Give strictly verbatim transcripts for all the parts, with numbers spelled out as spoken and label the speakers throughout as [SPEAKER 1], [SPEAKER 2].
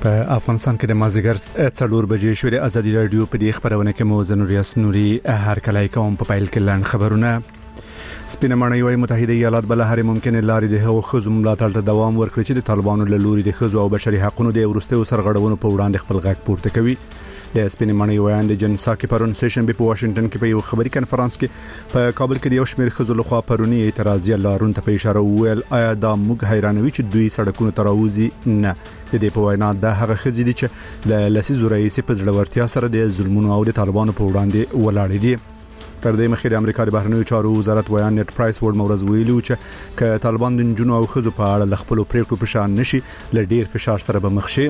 [SPEAKER 1] په افغانستان کې د مازیګر څلور بجې شوې د ازادي رادیو په دې خبرونه کې مو زنوریاس نوري هر کله کوم په پایل کې لاند خبرونه سپینه مړی وای متحده ایالات بل هر ممکن لارې د هغو خزم ملاتړ ته دوام ورکړي چې د طالبانو له لوري د خزو او بشري حقوقو د ورستیو سرغړونو په وړاندې خپل غږ پورته کوي. د سپینه مړی وای د جنساکي پرون سیشن په واشنگټن کې په یو خبري کانفرنس کې په کابل کې د یو شمېر خزو لخوا پرونی اعتراضي لارون ته په اشاره ویل آیا دا موږ حیرانوي چې دوی سړکونو تراوزي نه د دې په وینا د هغه خزې دي چې د لسیزو رئیس په ځړورتیا سره د ظلمونو او د طالبانو په وړاندې ولاړ دي. تر دې مخکې د امریکا د بهرنیو چارو وزارت ویان نت پرایس ورډ مورز ویلو چې ک طالبان د جنونو او خزو په اړه لخپل پریکړو په شان نشي ل ډیر فشار سره به مخ شي.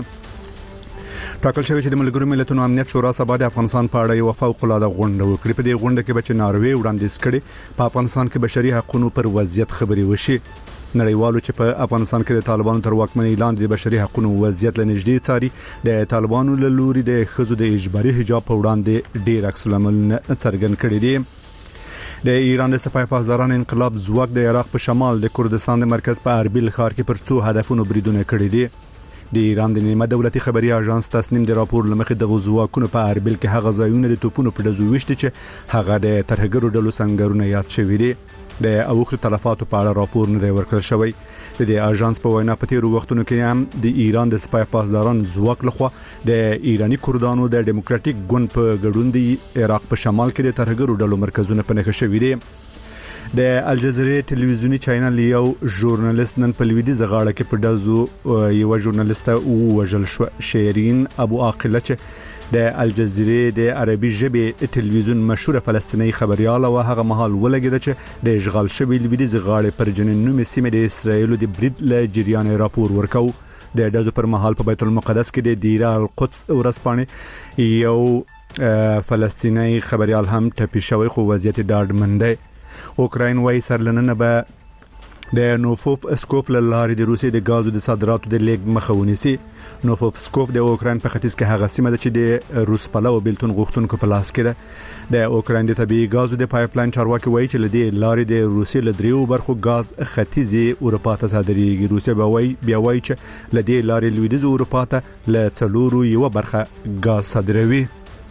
[SPEAKER 1] ټاکل شوی چې د ملګرو ملتونو امنیت شورا سبا د افغانستان په اړه یو فوق العاده غونډه وکړي. په دې غونډه کې به ناروې وړاندیز کړي په افغانستان کې بشري حقوقو پر وضعیت خبري وشي. نړیوالو چې په افغانستان کې د طالبانو تر واکمنۍ لاندې د بشري حقوقو وضعیت لنږدې څاري د طالبانو له لوري د خزو د اجباري حجاب په وړاندې ډیر عکس العمل څرګند کړي دي. د ایران د سپاه پاسداران انقلاب ځواک د عراق په شمال د کردستان د مرکز په اربیل ښار کې پر څو هدفونو بریدونه کړي دي. د ایران د نیمه دولتي خبري اژانس تصنیم د راپور لمخې د غزواکونو په اربیل کې هغه ځایونه د توپونو په دزو وشته چې هغه د ترهګرو ډلو څنګهونه یاد شوی دي. د اوخر تلفاتو په اړه راپور نه دی ورکړل شوی. د دې اژانس په وینا په تیرو وختونو کې هم د ایران د سپاه پاسداران ځواک لخوا د ایرانی کردانو د ډیموکراټیک ګوند په ګډون د عراق په شمال کې د ترهګرو ډلو مرکزونه په نښه شوی دي. د الجزیره ټلویزیونی چینل یو ژورنالیست نن په لویدیځ غاړه کې په دزو یو ژورنالیست او وجل شو شیرین ابو عاقله چې د الجزیره د عربي ژبې ټلویزیون مشهور فلسطینی خبريال او هغه مهال ولګید چې د اشغال شوی لویدیځ غاړه پر جنین نومي سیمه د اسرایل د برید له جریان راپور ورکاو. د دزو پر مهال په بیت المقدس کې د دیره القدس ورسپانه یو فلسطینی خبريال هم ټپي شوی خو وضعیت ډاډمن دی. اوکراین وای سرلننه به د نوفوف اسکوپ لاره د روسي د غازو د صادراتو د لیګ مخاوني سي. نوفوف اسکوپ د اوکراین په ختیځ کې هغه سیمه ده چې د روس پلو بیلتون غوښتونکو په لاس کې ده. د اوکراین د طبيعي غازو د پایپ لاین چارواکي وایي چې لدی لارې د روسي لدریو برخو غاز ختیځي اروپا ته صادرېږي. روسي به وایي بیا وایي چې لدی لارې لویدیځ اروپا ته ل څلورو یو برخه غاز صادروي.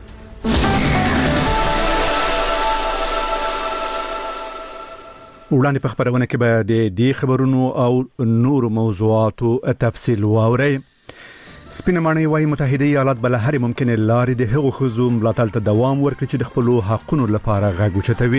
[SPEAKER 1] وړاندې په خبرونه کې به د دې خبرونو او نور موضوعاتو تفصیل واوري. سپینه مړی وای متحده ایالات بل هر ممکنه لارې د هغو خزو ملاتړ ته دوام ورکړي چې د خپل حقوقو لپاره غږ اوچتوي.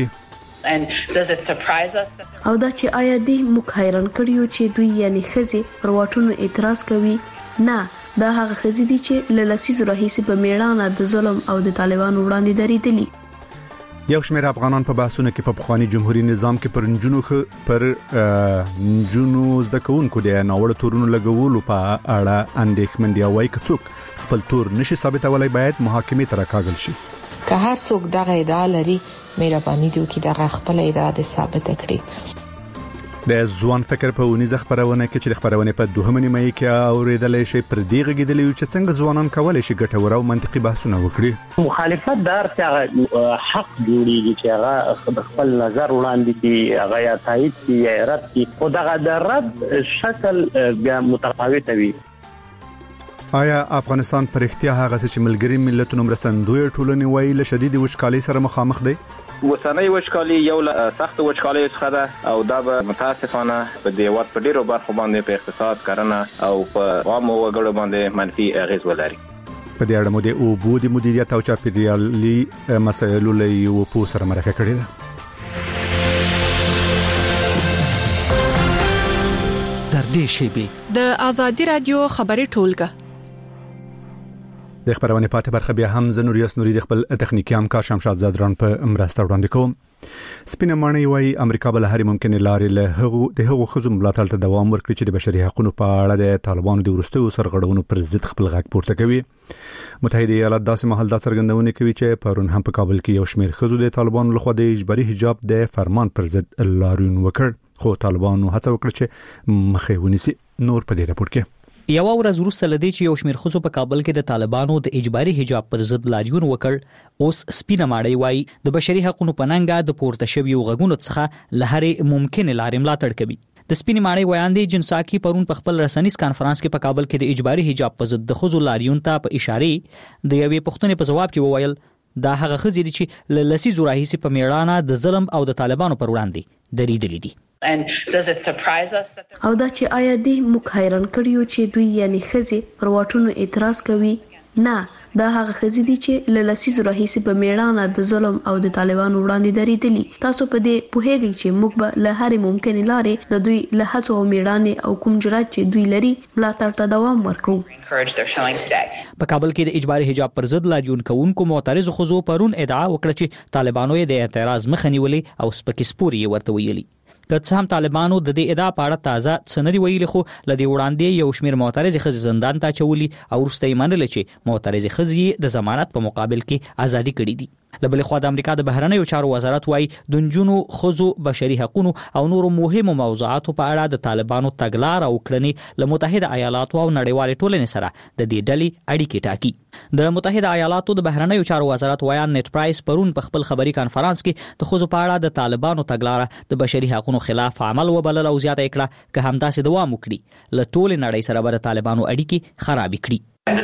[SPEAKER 2] او دا چې آیا دې موږ حیران کړیو چې دوی یعنی خزي پر واټونو اعتراض کوي؟ نه، دا هغه خزي دي چې له لسیزو راهیسې په میړانه د ظلم او د طالبانو وړاندې دریدلي.
[SPEAKER 1] یو شمېر افغانان په بحثونو کې په بخوانی جمهوریت نظام کې پر جنونو پر جنونو زده کوونکو د ناوړه تورونو لګولو په اړه اندېښمن دي. وایي که څوک خپل تور نشي ثابتولای باید محاکمې ته راکاږل شي.
[SPEAKER 3] که هر څوک دغه ادعا لري مهرباني دی چې دغه خپل ادعا ثابت کړي.
[SPEAKER 1] د ځوان فکر په ونیزه خبرونه کې چې خبرونه په دوهمه نیمه کې اوریدلې شي پر دیغه کېدلې چې څنګه ځوانان کولای شي ګټور او منطقي بحثونه وکړي.
[SPEAKER 4] مخالفت دار چې حق جوړیږي چې هغه خپل نظر وړاندې کوي، هغه یا تایید کوي یا رد کوي، خو دغه د رد شکل بیا متفاوت وي.
[SPEAKER 1] آیا افغانستان پر اختیار هغه چې ملګری ملتونو مرستندوی ټولنې وایي له شدید وچکالۍ سره مخامخ دي؟
[SPEAKER 5] وسنۍ وچکالي یو سخت وچکالي څخه ده او دا به متاسفانه په دې وخت په ډیرو برخو باندې په اقتصاد کرنه او په عامو وګړو باندې منفي اغیز ولري.
[SPEAKER 1] په دې اړه مو د اوبو د مدیریت او چاپیریالي مسایلو له یو پوه سره مرکه کړې ده.
[SPEAKER 6] تر دې شیبې
[SPEAKER 7] د ازادي رادیو خبري ټولګه
[SPEAKER 1] د خبرونه پاتې برخه بیا هم زنوریاس نوري د خپل تخنیکی همکار شمشاد زادران په مرسته وړاندې کوم. سپینه مړی وای امریکا بل هر ممکنه لارې له هغو د هغو خزو ملاتړ ته دوام ورکړي چې د بشري حقوقو په اړه د طالبانو د ورستیو سرغړونو پر ضد خپل غږ پورته کوي. متحده ایالات داسې مهال دا څرګندونه کوي چې پرون هم په کابل کې یو شمېر خزو د طالبانو لخوا د اجباري حجاب د فرمان پر ضد لارون وکړ، خو طالبانو هڅه وکړه چې مخه ونیسي. نور په دې راپور کې
[SPEAKER 8] یو ورځ وروسته لدی چې یو شمېر خزو په کابل کې د طالبانو د اجباري حجاب پر ضد لاریون وکړ، اوس سپینه ماړی وای د بشري حقوقو په ننګه د پورته شویو غږونو څخه له هرې ممکنه لارې ملاتړ کوي. د سپینې ماڼۍ ویاندې جنساکي پرون په خپل رسنیز کانفرنس کې په کابل کې د اجباري حجاب په ضد د ښځو لاریون ته په اشاره د یوې پوښتنې په جواب کې وویل دا هغه ښځې دي چې له لسیزو راهیسې په میړانه د ظلم او د طالبانو پر وړاندې درېدلې دي.
[SPEAKER 2] او دا چې آیا دې موږ حیران کړیو چې دوی یعنی ښځې پر واټونو اعتراض کوي؟ نه، دا هغه ښځې دي چې له لسیزو راهیسې په میړانه د ظلم او د طالبانو وړاندې درېدلي. تاسو په دې پوهیږئ چې موږ به له هرې ممکنې لارې د دوی له هڅو او میړانې او کوم جرأت چې دوی لري ملاتړ ته دوام ورکوو.
[SPEAKER 8] په کابل کې د اجباري حجاب پر ضد لاریون کوونکو معترضو ښځو پرون ادعا وکړه چې طالبانو یې د اعتراض مخه نیولې او سپکې سپورې یې ورته ویلي. که څه هم طالبانو د دې ادعا په اړه تازه څه نه دي ویلي، خو له دې وړاندې یو شمېر معترضې ښځې زندان ته اچولي او وروسته یې منله چې معترضې ښځې د ضمانت په مقابل کې ازادي کړي دي. له بلې خوا د امریکا د بهرنیو چارو وزارت وايي د نجونو، ښځو، بشري حقوقو او نورو مهمو موضوعاتو په اړه د طالبانو تګلاره او کړنې له متحده ایالاتو او نړیوالې ټولنې سره د دې ډلې اړیکې ټاکي. د متحده ایالاتو د بهرنیو چارو وزارت ویان نیټ پرایس پرون په خپل خبري کانفرنس کې د ښځو په اړه د طالبانو تګلاره د بشري حقوقو خلاف عمل وبلل او زیاته کړه که همداسې دوام وکړي له ټولې نړۍ سره به د طالبانو اړیکې خراب کړي.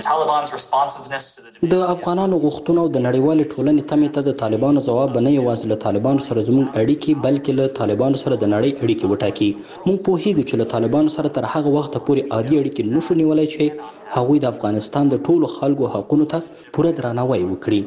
[SPEAKER 9] د افغانانو غوښتنو د نړیوال ټولنې تمې ته د طالبانو ځواب نه یوازې له طالبانو سره زموږ اړیکې بلکې له طالبانو سره د نړۍ اړیکې وټاکي. موږ پوهیږو چې له طالبانو سره تر هغه وخت پورې عادي اړیکې نشو نیولای چې هغوی د افغانستان د ټولو خلکو حقوقو ته پوره درناوی وکړي.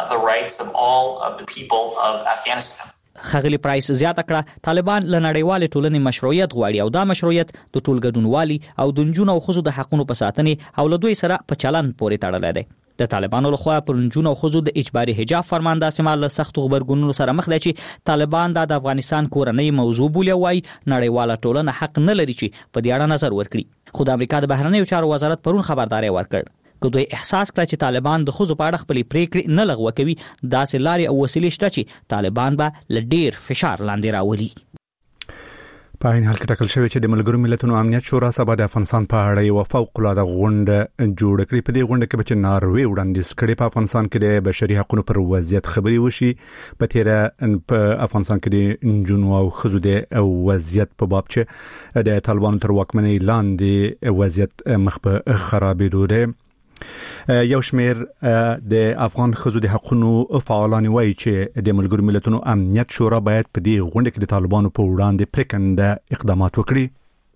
[SPEAKER 8] خغلی پرایس زیاته کړه طالبان له نړیوالې ټولنې مشروعیت غواړي او دا مشروعیت د ټول ګډونوالي او د نجونو او ښځو د حقوقو په ساتنې او له دوی سره په چلن پورې تړلی دی. د طالبانو لخوا پر نجونو او ښځو د اجباري حجاب فرمان داسې مال له سختو غبرګونونو سره مخ دی چې طالبان دا د افغانستان کورنۍ موضوع بولي او وايي نړیواله ټولنه حق نه لري چې په دې اړه نظر ورکړي. خو د امریکا د بهرنیو چارو وزارت پرون خبرداري ورکړ که دوی احساس کړه چې طالبان د ښځو په اړه خپلې پریکړې نه لغوه کوي، داسې لارې او وسیلې شته چې طالبان به له ډیر فشار لاندې راولي.
[SPEAKER 1] په عین حال کې ټاکل شوی چې د ملګرو ملتونو امنیت شورا سبا د افغانستان په اړه یو فوق العاده غونډه جوړ کړي. په دې غونډه کې به ناروې وړاندیز کړي په افغانستان کې د بشري حقوقو پر وضعیت خبري وشي. په تیره په افغانستان کې د نجونو او ښځو د وضعیت په باب چې د طالبانو تر واکمنۍ لاندې وضعیت مخ په خرابېدو دی. یو شمیر د افغان ښځو د حقوقو فعالان وایي چې د ملګرو ملتونو امنیت شورا باید په دې غونډه کې د طالبانو په وړاندې پریکنده اقدامات وکړي.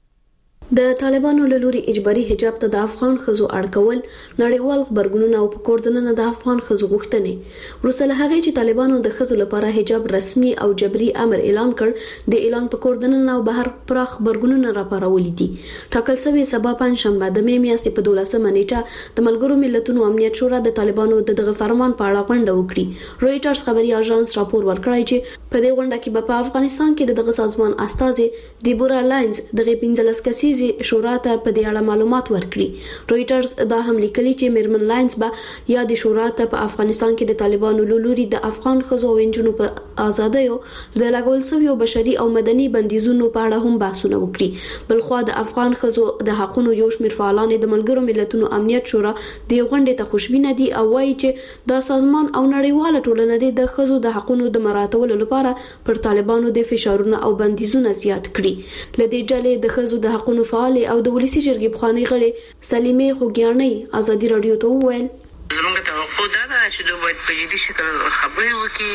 [SPEAKER 2] د طالبانو له لوري اجباري حجاب ته د افغان ښځو اړکول نړیوال خبرګونونه او په کوردننه د افغان ښځو غوښتنې وروسته له هغې چې طالبانو د ښځو لپاره حجاب رسمي او جبري امر اعلان کړ، د اعلان په کوردننه او بهر پراخ خبرګونونه راپارولي دي. ټاکل شوی سبا پنځشنبه د مې میاشتې په دولسمه نیټه د ملګرو ملتونو امنیت شورا د طالبانو د دغه فرمان په اړه غونډه وکړي. رویټرز خبري اژانس راپور ورکړی چې په دې غونډه کې په افغانستان کې د دغه سازمان استازي دیبورا لاینز دغه پنځلس کسیز شورا ته په دې اړه معلومات ورکړي. رویټرز دا هم لیکلي چې میرمن لاینز به یا د شورا ته په افغانستان کې د طالبانو له لوري د افغان ښځو او نجونو په ازادیو د لګول شویو بشري او مدني بندیزونو په اړه هم بحثونه وکړي. بلخوا د افغان ښځو د حقوقو یو شمېر فعالان د ملګرو ملتونو امنیت شورا د غونډې ته خوشبینه دي او وایي چې دا سازمان او نړیواله ټولنه د ښځو د حقوقو د مراعاتولو لپاره پر طالبانو د فشارونو او بندیزونو زیات کړي. لدې ډلې د ښځو د حقوقو فعال او د ولسی جرګې بخاني غړي سلیمه خوګیاني ازادي رادیو ته وویل
[SPEAKER 10] زموږ توقع دا ده چې دوی باید په جدي شکل خبرې وکړي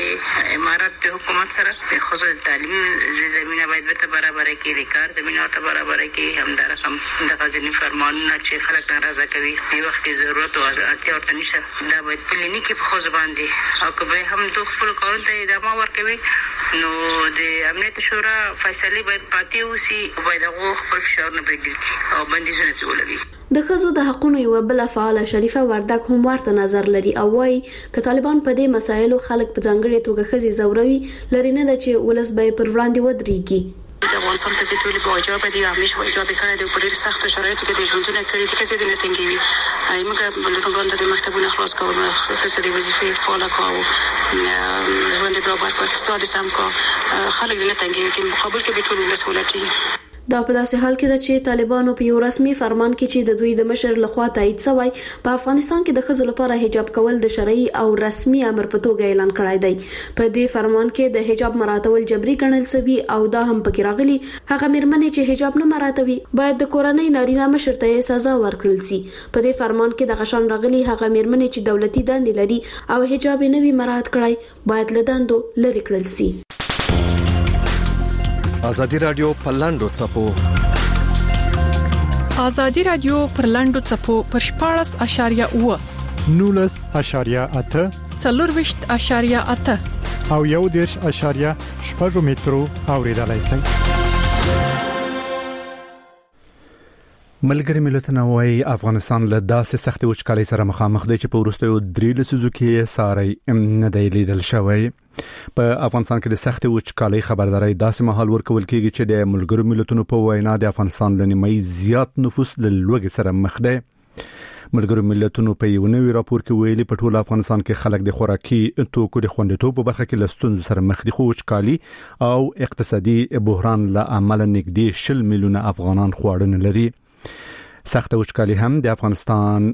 [SPEAKER 10] د امارات د حکومت سره د ښځو د تعلیم زمینه باید به برابر کړي، د کار زمینه ته برابر کړي. هم دا رقم د غزنی فرمانونه چې خلک ناراضه کوي په وخت کې ضرورت او اړتیا ورته نشته، دا باید پلینی کې په ښځو باندې او که هم دوی خپل کارونه ته ادامه ورکوي نو د امنیت شورا فیصله باید قاطع وسی او باید هغه خپل فشارونه پرېږدي او بندیزونه پرې ولګي.
[SPEAKER 2] د ښځو د حقوقو یو بل فعال شریفه وردک هم ورته نظر لري او وايي ک طالبان په دې مسایلو خلک په ځانګړي توګه ښځې زوروي لري نه ده چې ولس به پر وړاندې ودرېږي.
[SPEAKER 10] د افغانستان په ټولي باجواب دي همیشه باجواب کړی دی په ډېر سخت شرایطو کې د ژوندونه کړی دي چې د نتنګوي ایمګه بلټونګان د مکتبونو خلاص کول خصوصي د وظیفې فعال کاوه ژوند برابر کول اقتصاد سم کا خلک د نتنګوي کې مقابل کې به ټول ولس ولټي.
[SPEAKER 2] دا په داسې حال کې ده چې طالبانو په یو رسمي فرمان کې چې د دوی د مشر لخوا تایید شوی په افغانستان کې د ښځو لپاره حجاب کول د شرعي او رسمي امر په توګه اعلان کړی دی. په دې فرمان کې د حجاب مراعاتول جبري ګڼل شوی او دا هم پکې راغلي هغه مېرمنې چې حجاب نه مراعاتوي باید د کورنۍ نارینه مشر ته سزا ورکړل شي. په دې فرمان کې د غشن راغلي هغه مېرمنې چې دولتي دندې لري او حجاب نه وي مراعات کړی باید له دندو لرې کړل شي.
[SPEAKER 11] ازادي رادیو پلاندو چپو
[SPEAKER 7] ازادي رادیو پرلاندو چپو پر شپاړس اشاریه اوه
[SPEAKER 12] نولس اشاریه اته
[SPEAKER 7] څلورویشت اشاریه اته
[SPEAKER 12] او یو دیرش اشاریه شپږ مترو اوریدلای شئ.
[SPEAKER 1] ملګری ملتونه وايي افغانستان له داسې سختي وچکالۍ سره مخامخ دی چې په وروستیو درې لسیزو کې ساري نه دی لیدل شوی. په افغانستان کې د سختي وچکالۍ خبرداري داسې مهال ورکول کېږي چې د ملګرو ملتونو په وینا د افغانستان له نیمایي زیات نفوس له لوږې سره مخ دی. ملګرو ملتونو په یو نوي راپور کې ویلي په ټول افغانستان کې خلک د خوراکي توکو د خوندیتوب په برخه کې له ستونزو سره مخ دي، خو وچکالي او اقتصادي بحران له امله نږدې شل میلیونه افغانان خواړه نه لري. سخت وچکالي هم د افغانستان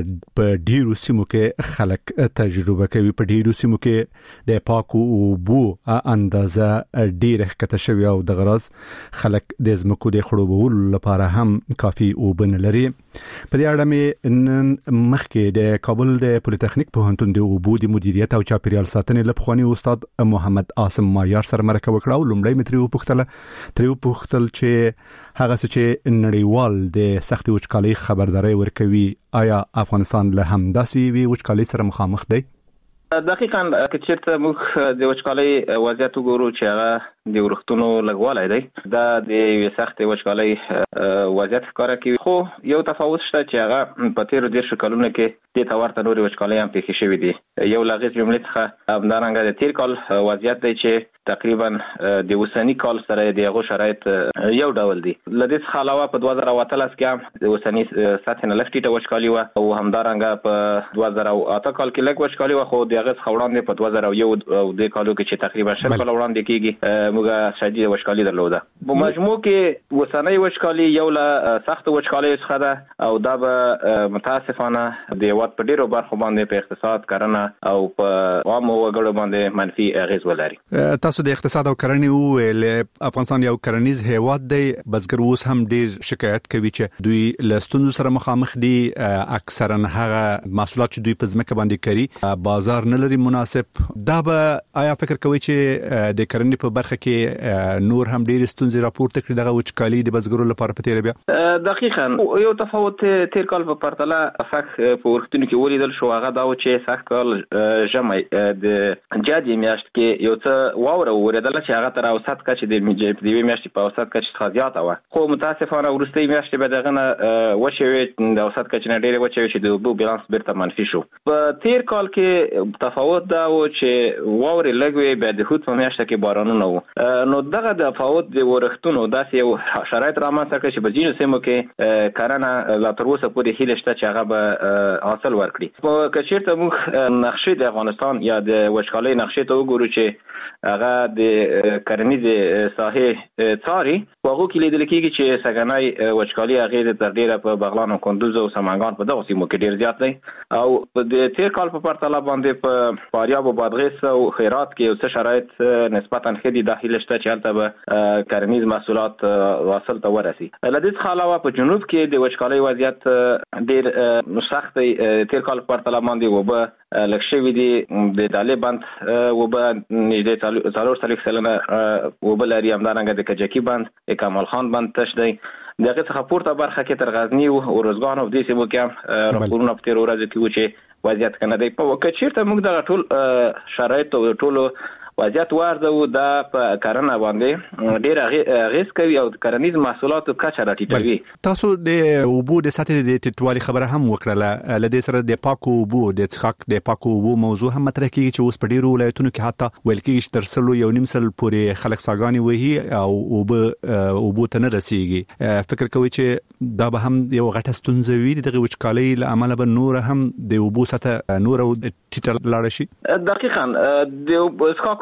[SPEAKER 1] په ډیرو سیمو کې خلک تجربه کوي. په ډیرو سیمو کې د پاکو اوبو اندازه ډیره ښکته شوی او د غرض خلک د زمکو د خړوبولو لپاره هم کافي اوبه نه لري. په دې اړه مې نن مخکې د کابل د پولیټیکنیک پوهنتون د اوبو د مدیریت او چاپیریال ساتنې لپخوانی استاد محمد عاصم مایار سره مرکه وکړه او لومړی متری وپوښتل تر وپوښتل چې هغه څه چې نړیوال د سختي وچکالۍ خبرداري ورکوي آیا افغانستان له همداسې وی وچکالۍ سره مخامخ دی؟
[SPEAKER 5] دقیقاً که چیرته موږ د وچکالۍ وضعیت وګورو چې هغه د ورښتونو لږوالی دی دا د یوې سختې وچکالۍ وضعیت ښکاره کوي، خو یو تفاوت شته چې هغه په تېرو دېرشو کلونو کې دې ته ورته نورې وچکالۍ هم پېښې شوې دي. یو له هغې جملې څخه همدارنګه د تېر کال وضعیت دی چې تقریبا د اوسني کال سره د هغو شرایط یو ډول دي. له دې څخه علاوه په دوه زره او اتلس کې هم د اوسني سطحې نه لږ ټیټه وچکالي وه او همدارنګه په دوه زره او اته کال کې لږ وچکالي وه، خو د هغې څخه وړاندې په دوه زره او یو او درې کالو کې چې تقریبا شل کاله وړاندې کېږي موږ شدیده وچکالي درلوده. په مجموع کې اوسنۍ وچکالي یو له سختو وچکالیو څخه ده او دا به متاسفانه د هېواد په ډېرو برخو باندې په اقتصاد، کرنه او په عامو وګړو باندې منفي اغېز ولري.
[SPEAKER 1] تاسو د اقتصاد او کرنې وویل افغانستان یو کرنیز هیواد دی، بزګر اوس هم ډیر شکایت کوي چې دوی له ستونزو سره مخامخ دي. اکثرا هغه محصولات چې دوی په ځمکه باندې کوي بازار نه لري مناسب. دا به آیا فکر کوي چې د کرنې په برخه کې نور هم ډیر ستونزې راپورته کړي دغه وچکالي د بزګرو لپاره په تیر بیا؟
[SPEAKER 5] دقیقاً یو تفاوت تیر کال په پرتله فک په ورښتونو کې ولیدل شو، هغه دا و چې سخت کال ژمی د جدي میاشت کې یو څه واوره وریدله چې هغه تر اوسط کچې د یوې میاشتې په اوسط کچې څخه زیاته وه، خو متاسفانه وروستۍ میاشتې به د هغه نه وچې وې، د اوسط کچې نه ډېرې وچې وې چې د اوبو بیلانس بیرته منفي شو. په تیر کال کې تفاوت دا و چې واورې لږ وې، بیا د هوت په میاشته کې بارانونه وو. نو دغه تفاوت د ورښتونو داسې یو شرایط رامنځته کړ چې په ځینو سیمو کې کرنه لا تر اوسه پورې هیله شته چې هغه به حاصل ورکړي. په که چېرته موږ نقشې د افغانستان یا د وچکالۍ نقشې ته وګورو چې هغه د کرنیزې ساحې څاري، په هغو کې لیدل کېږي چې سږنی وچکالي اغېز تر ډېره په بغلان او کندوز او سمنګان په دغو سیمو کې ډېر زیات دی او د تېر کال په پرتله باندې په فاریاب او بادغیس او خیرات کې یو څه شرایط نسبتا ښه دي. دا هیله شته چې هلته به کرنیز محصولات حاصل ته ورسي. له دې څخه علاوه په جنوب کې د وچکالۍ وضعیت ډېر سخت دی. تېر کال په پرتله باندې اوبه لږ شوي دي. د دالې بند اوبه نږدې څلور څلوېښت سلنه اوبه لري، همدارنګه د کجکي بند، د کمال خان بند تش دی. د هغې څخه پورته برخه کې تر غزني او ارزګان او دې سیمو کې هم راپورونه په تېرو ورځو کې وو چې وضعیت ښه نه دی. په که چېرته موږ دغه ټول شرایط او ټولو وضعیت وارزو، دا په کرنه باندې ډېر اغېز کوي او د کرنیز محصولاتو کچه راټیټوي.
[SPEAKER 1] تاسو د اوبو د سطحې د ټیټوالي خبره هم وکړله. له دې سره د پاکو اوبو د څښاک د پاکو اوبو موضوع هم مطرح کېږي چې اوس په ډېرو ولایتونو کې حتی ویل کېږي چې تر سلو یو نیم سل پورې خلک څاګانې وهي او اوبه اوبو ته نه رسېږي. فکر کوي چې دا به هم یو غټه ستونزه وي دغه وچکالۍ له امله به نور هم د اوبو سطحه نور ټیټه لاړه شي؟
[SPEAKER 5] دقیقاً د څښاک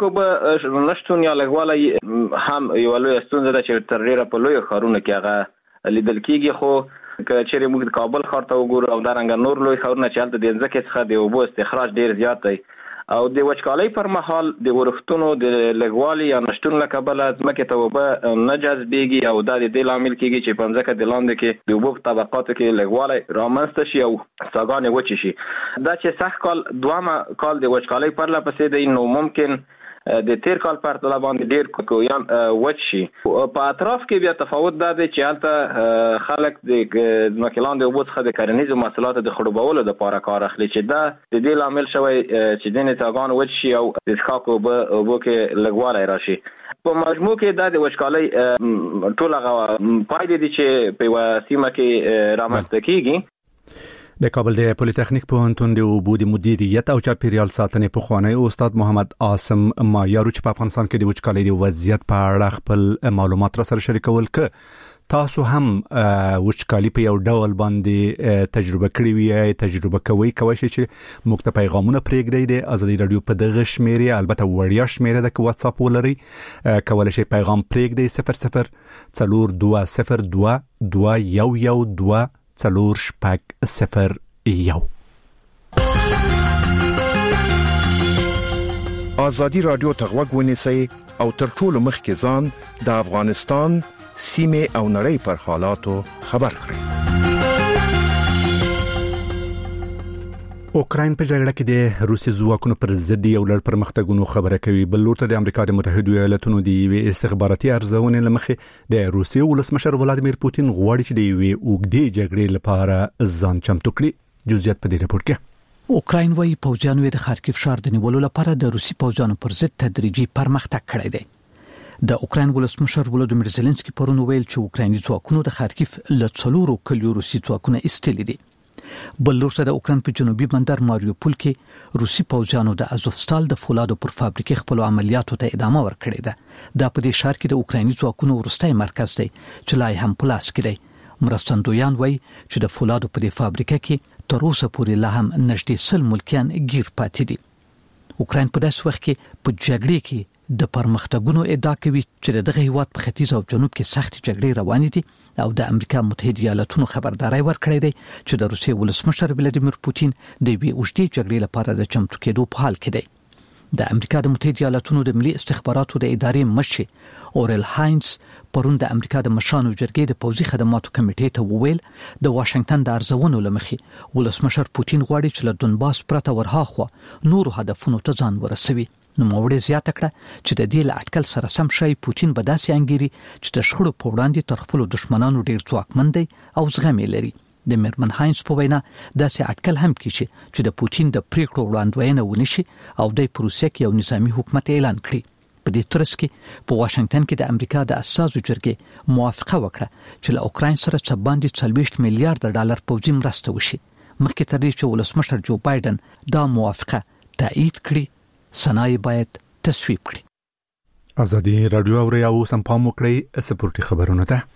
[SPEAKER 5] څښاک اوبه نشتون یا لږوالی هم یو لوی ستونزه ده چې تر ډیره په لوی ښارونو کې هغه لیدل کیږي. خو که چیرې موږ د کابل ښار ته وګورو او دارنګه نور لوی ښارونه چې هلته د ځمکې څخه د اوبو استخراج ډیر زیات دی او د وچکالۍ پر مهال د ورښتونو د لږوالي یا نشتون له کبله ځمکې ته اوبه نه جذبېږي او دا د دې لامل کېږي چې په ځمکه د لاندې کې د اوبو په طبقاتو کې لږوالی رامنځته شي او څاګانې وچې شي. دا چې سږ کال دوامه کال د وچکالۍ پرله پسې دی نو ممکن د تیر کال په پرتله باندې ډیر کوکویان وچ شي. په اطراف کې بیا تفاوت دا دی چې هلته خلک د ځمکې لاندې اوبو څخه د کرنیزو محصولاتو د خړوبولو دپاره کار اخلي چې دا د دې لامل شوی چې ځینې څاګانې وچ شي او د څښاک اوبه اوبو کې لږوالی راشي. په مجموع کې دا د وچکالۍ ټول هغه پایلې دي چې په یوه سیمه کې رامنځته کیږي.
[SPEAKER 1] د کابل د پولیټیکنیک پوهنتون د اوبو د مدیریت او چاپیریال ساتنې پخوانی استاد محمد عاصم مایارو چې په افغانستان کې د وچکالۍ د وضعیت په اړه خپل معلومات را سره شریکول ک تاسو هم وچکالۍ په یو ډول باندې تجربه کړی وي تجربه کوي کوي چې موږ ته پیغامونه پرېږدي د ازادي رادیو په دغه شمیره البته وړیا شمیره د واتس اپ ولري کولای شي پیغام پرېږدي صفر صفر څلور دوه صفر دوه دوه یو یو دوه څلور شپږ صفر یو.
[SPEAKER 13] ازادي رادیو ته غوږ ونیسئ او تر ټولو مخکې ځان د افغانستان سیمه او نړۍ پر حالاتو خبر کړئ.
[SPEAKER 1] اوکراین په جګړه کې د روسي ځواکونو پر ضد یو لړ پرمختګونو خبره کوي. بل لور ته د امریکا د متحده ایالاتونو د استخباراتي ارزونې لمخې د روسي ولسمشر ولادیمیر پوتین غواړي چې د یوې اوږدې جګړې لپاره ځان چمتو کړي. جزئیات په دې رپورت کې.
[SPEAKER 6] اوکراین وايي پوځیانو د خارکیف ښار د نیولو لپاره د روسي پوځیانو پر ضد تدریجي پرمختګ کړی دی. د اوکراین ولسمشر ولادیمیر زيلنسکي پرون ویل چې اوکرایني ځواکونو د خارکیف له څلورو کلیو روسي ځواکونه ایستلي دي. بل لور ته د اوکراین په جنوبي بندر ماریوپول کې روسي پوځیانو د ازوفستال د فولادو پر فابریکې خپل عملیاتو ته ادامه ورکړې ده. دا په دې ښار کې د اوکرایني ځواکونو وروستۍ مرکز دی چې لا هم په لاس کې دی. مرستندویان وایي چې د فولادو په دې فابریکه کې تر اوسه پورې لا هم نږدې سل ملکیان گیر پاتې دي. اوکراین په داسې وخت کې په جګړې کې د پرمختګونو ادعا کوي چې دغه هیواد په ختیځ او جنوب کې سخت جګړې روانې دي او د امریکا متحده ایالاتونو خبرداري ورکړې ده چې د روسیې ولسمشر ولادیمیر پوتین د وی اوږدې جګړې لپاره د چمتو کېدو په حال کې دی. د امریکا د متحده ایالاتونو د ملي استخباراتو د ادارې مشر اورل هاینز پرون د امریکا د مشرانو جرګې د پوځي خدماتو کمیټې ته وویل د واشنگټن د ارزونو لمخې ولسمشر پوتین غواړي چې له دونباس پرته ورهاخوا نورو هدفونو ته ځان ورسوي. نو موړې زیاته کړه چې د دې لاټکل سره سم شي پوتین به داسې انګيري چې د شخړو په وړاندې تر خپل دښمنانو ډیر ځواکمن دی او زغم لري. د میرمن هاینز په وینا داسې اټکل هم کیږي چې د پوتین د پریکړو وړاندوینه ونشي او د پروسې کې یو نظامی حکومت اعلان کړي. په دې ترڅ کې په واشنگټن کې د امریکا د اساسو جرګې موافقه وکړه چې له اوکراین سره څه باندې څلوېښت میلیارډ ډالر پوځي مرسته وشي. مخکې تر دې چې ولسمشر جو بایدن دا موافقه تایید کړي سنای باید تصویب کړي.
[SPEAKER 1] ازادي رادیو او ریاو سم پام وکړي سپورتي خبرونه ده.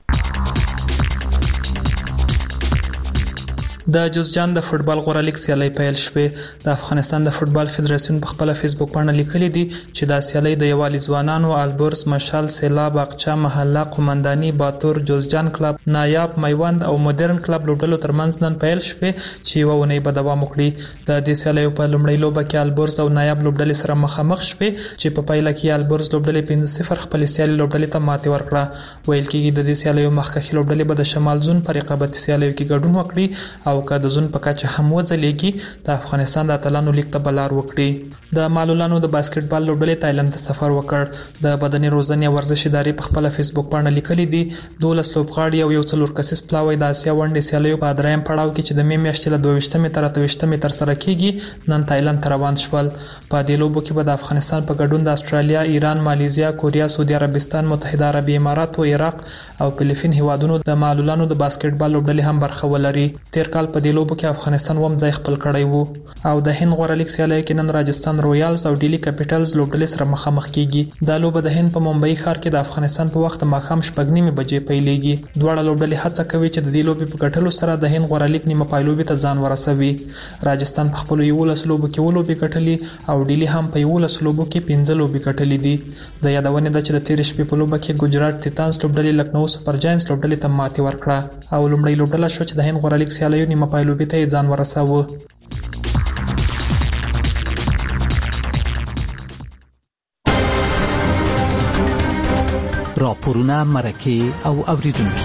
[SPEAKER 14] د جوزجان د فوتبال غوړه لیګ سیالي پیل شوه. د افغانستان د فوتبال فدراسیون په خپل فیسبوک باندې لیکلي دي چې دا سیالي د یوالي ځوانانو البورس مشال سیلاب اقچا محله قومنداني باتور جوزجان کلب نایاب میوند او مدرن کلب لوبډلو ترمنځ نن پیل شوه چې وونه به دوام وکړي. د دې سیالي په لومړۍ لوبه کې البورس او نایاب لوبډلې سره مخامخ شوه چې په پایله کې البورس لوبډلې پنځه صفر خپل سیالي لوبډلې ته ماتې ورکړه. ویل کېږي د دې سیالي مخکښ لوبډلې به د شمال زون پر رقابت سیالي کې ګډون وکړي او که د زون په کچه هم وځلېږي د افغانستان د اتلانو لیګ ته بلار وکړي. د معلولانو د باسکټبال لوبډلې تایلند ته سفر وکړ. د بدني روزنې او ورزش ادارې په خپل فیسبوک باندې لیکلي دي دولس لوبغاړي او یو څلور کسیز پلاوی د اسیا ونډې سیالیو په دریم پړاو کې چې د مې میاشتې له دوه ویشتمې تر اته ویشتمې تر سره کیږي نن تایلند ته روان شول. په دې لوبو کې به د افغانستان په ګډون د استرالیا، ایران، مالیزیا، کوریا، سعودي عربستان، متحده عربي امارات او عراق او فلیپین هیوادونو د معلولانو د باسکټبال لوبډلې هم برخه ولري. تیر کال کال په دې لوبو کې افغانستان وم ځای خپل کړی وو او د هند غوړه لیګ سیالۍ کې نن راجستان رویالز او ډیلی کیپټلز لوبډلې سره مخامخ کیږي دا لوبه د هند په ممبئی ښار کې د افغانستان په وخت ماښام شپږ نیمې بجې پیلېږي دواړه لوبډلې هڅه کوي چې د دې لوبې په ګټلو سره د هند غوړه لیګ نیمه پایلوبې ته ځان ورسوي راجستان په خپل یولس لوبو کې ولوبې ګټلې او ډیلی هم په یولس لوبو کې پنځه لوبې ګټلې دي د یادونې ده چې د تیر شپې په لوبه کې ګجرات تیتانس لوبډلې لکنو سپر جاینټس لوبډلې ته ماتې ورکړه او لومړی لوبډله شو چې د هند غوړه لیګ سیالیو نیمه پایلوبې ته ځان ورساوه.
[SPEAKER 6] راپورونه مرکه او اوریدونکو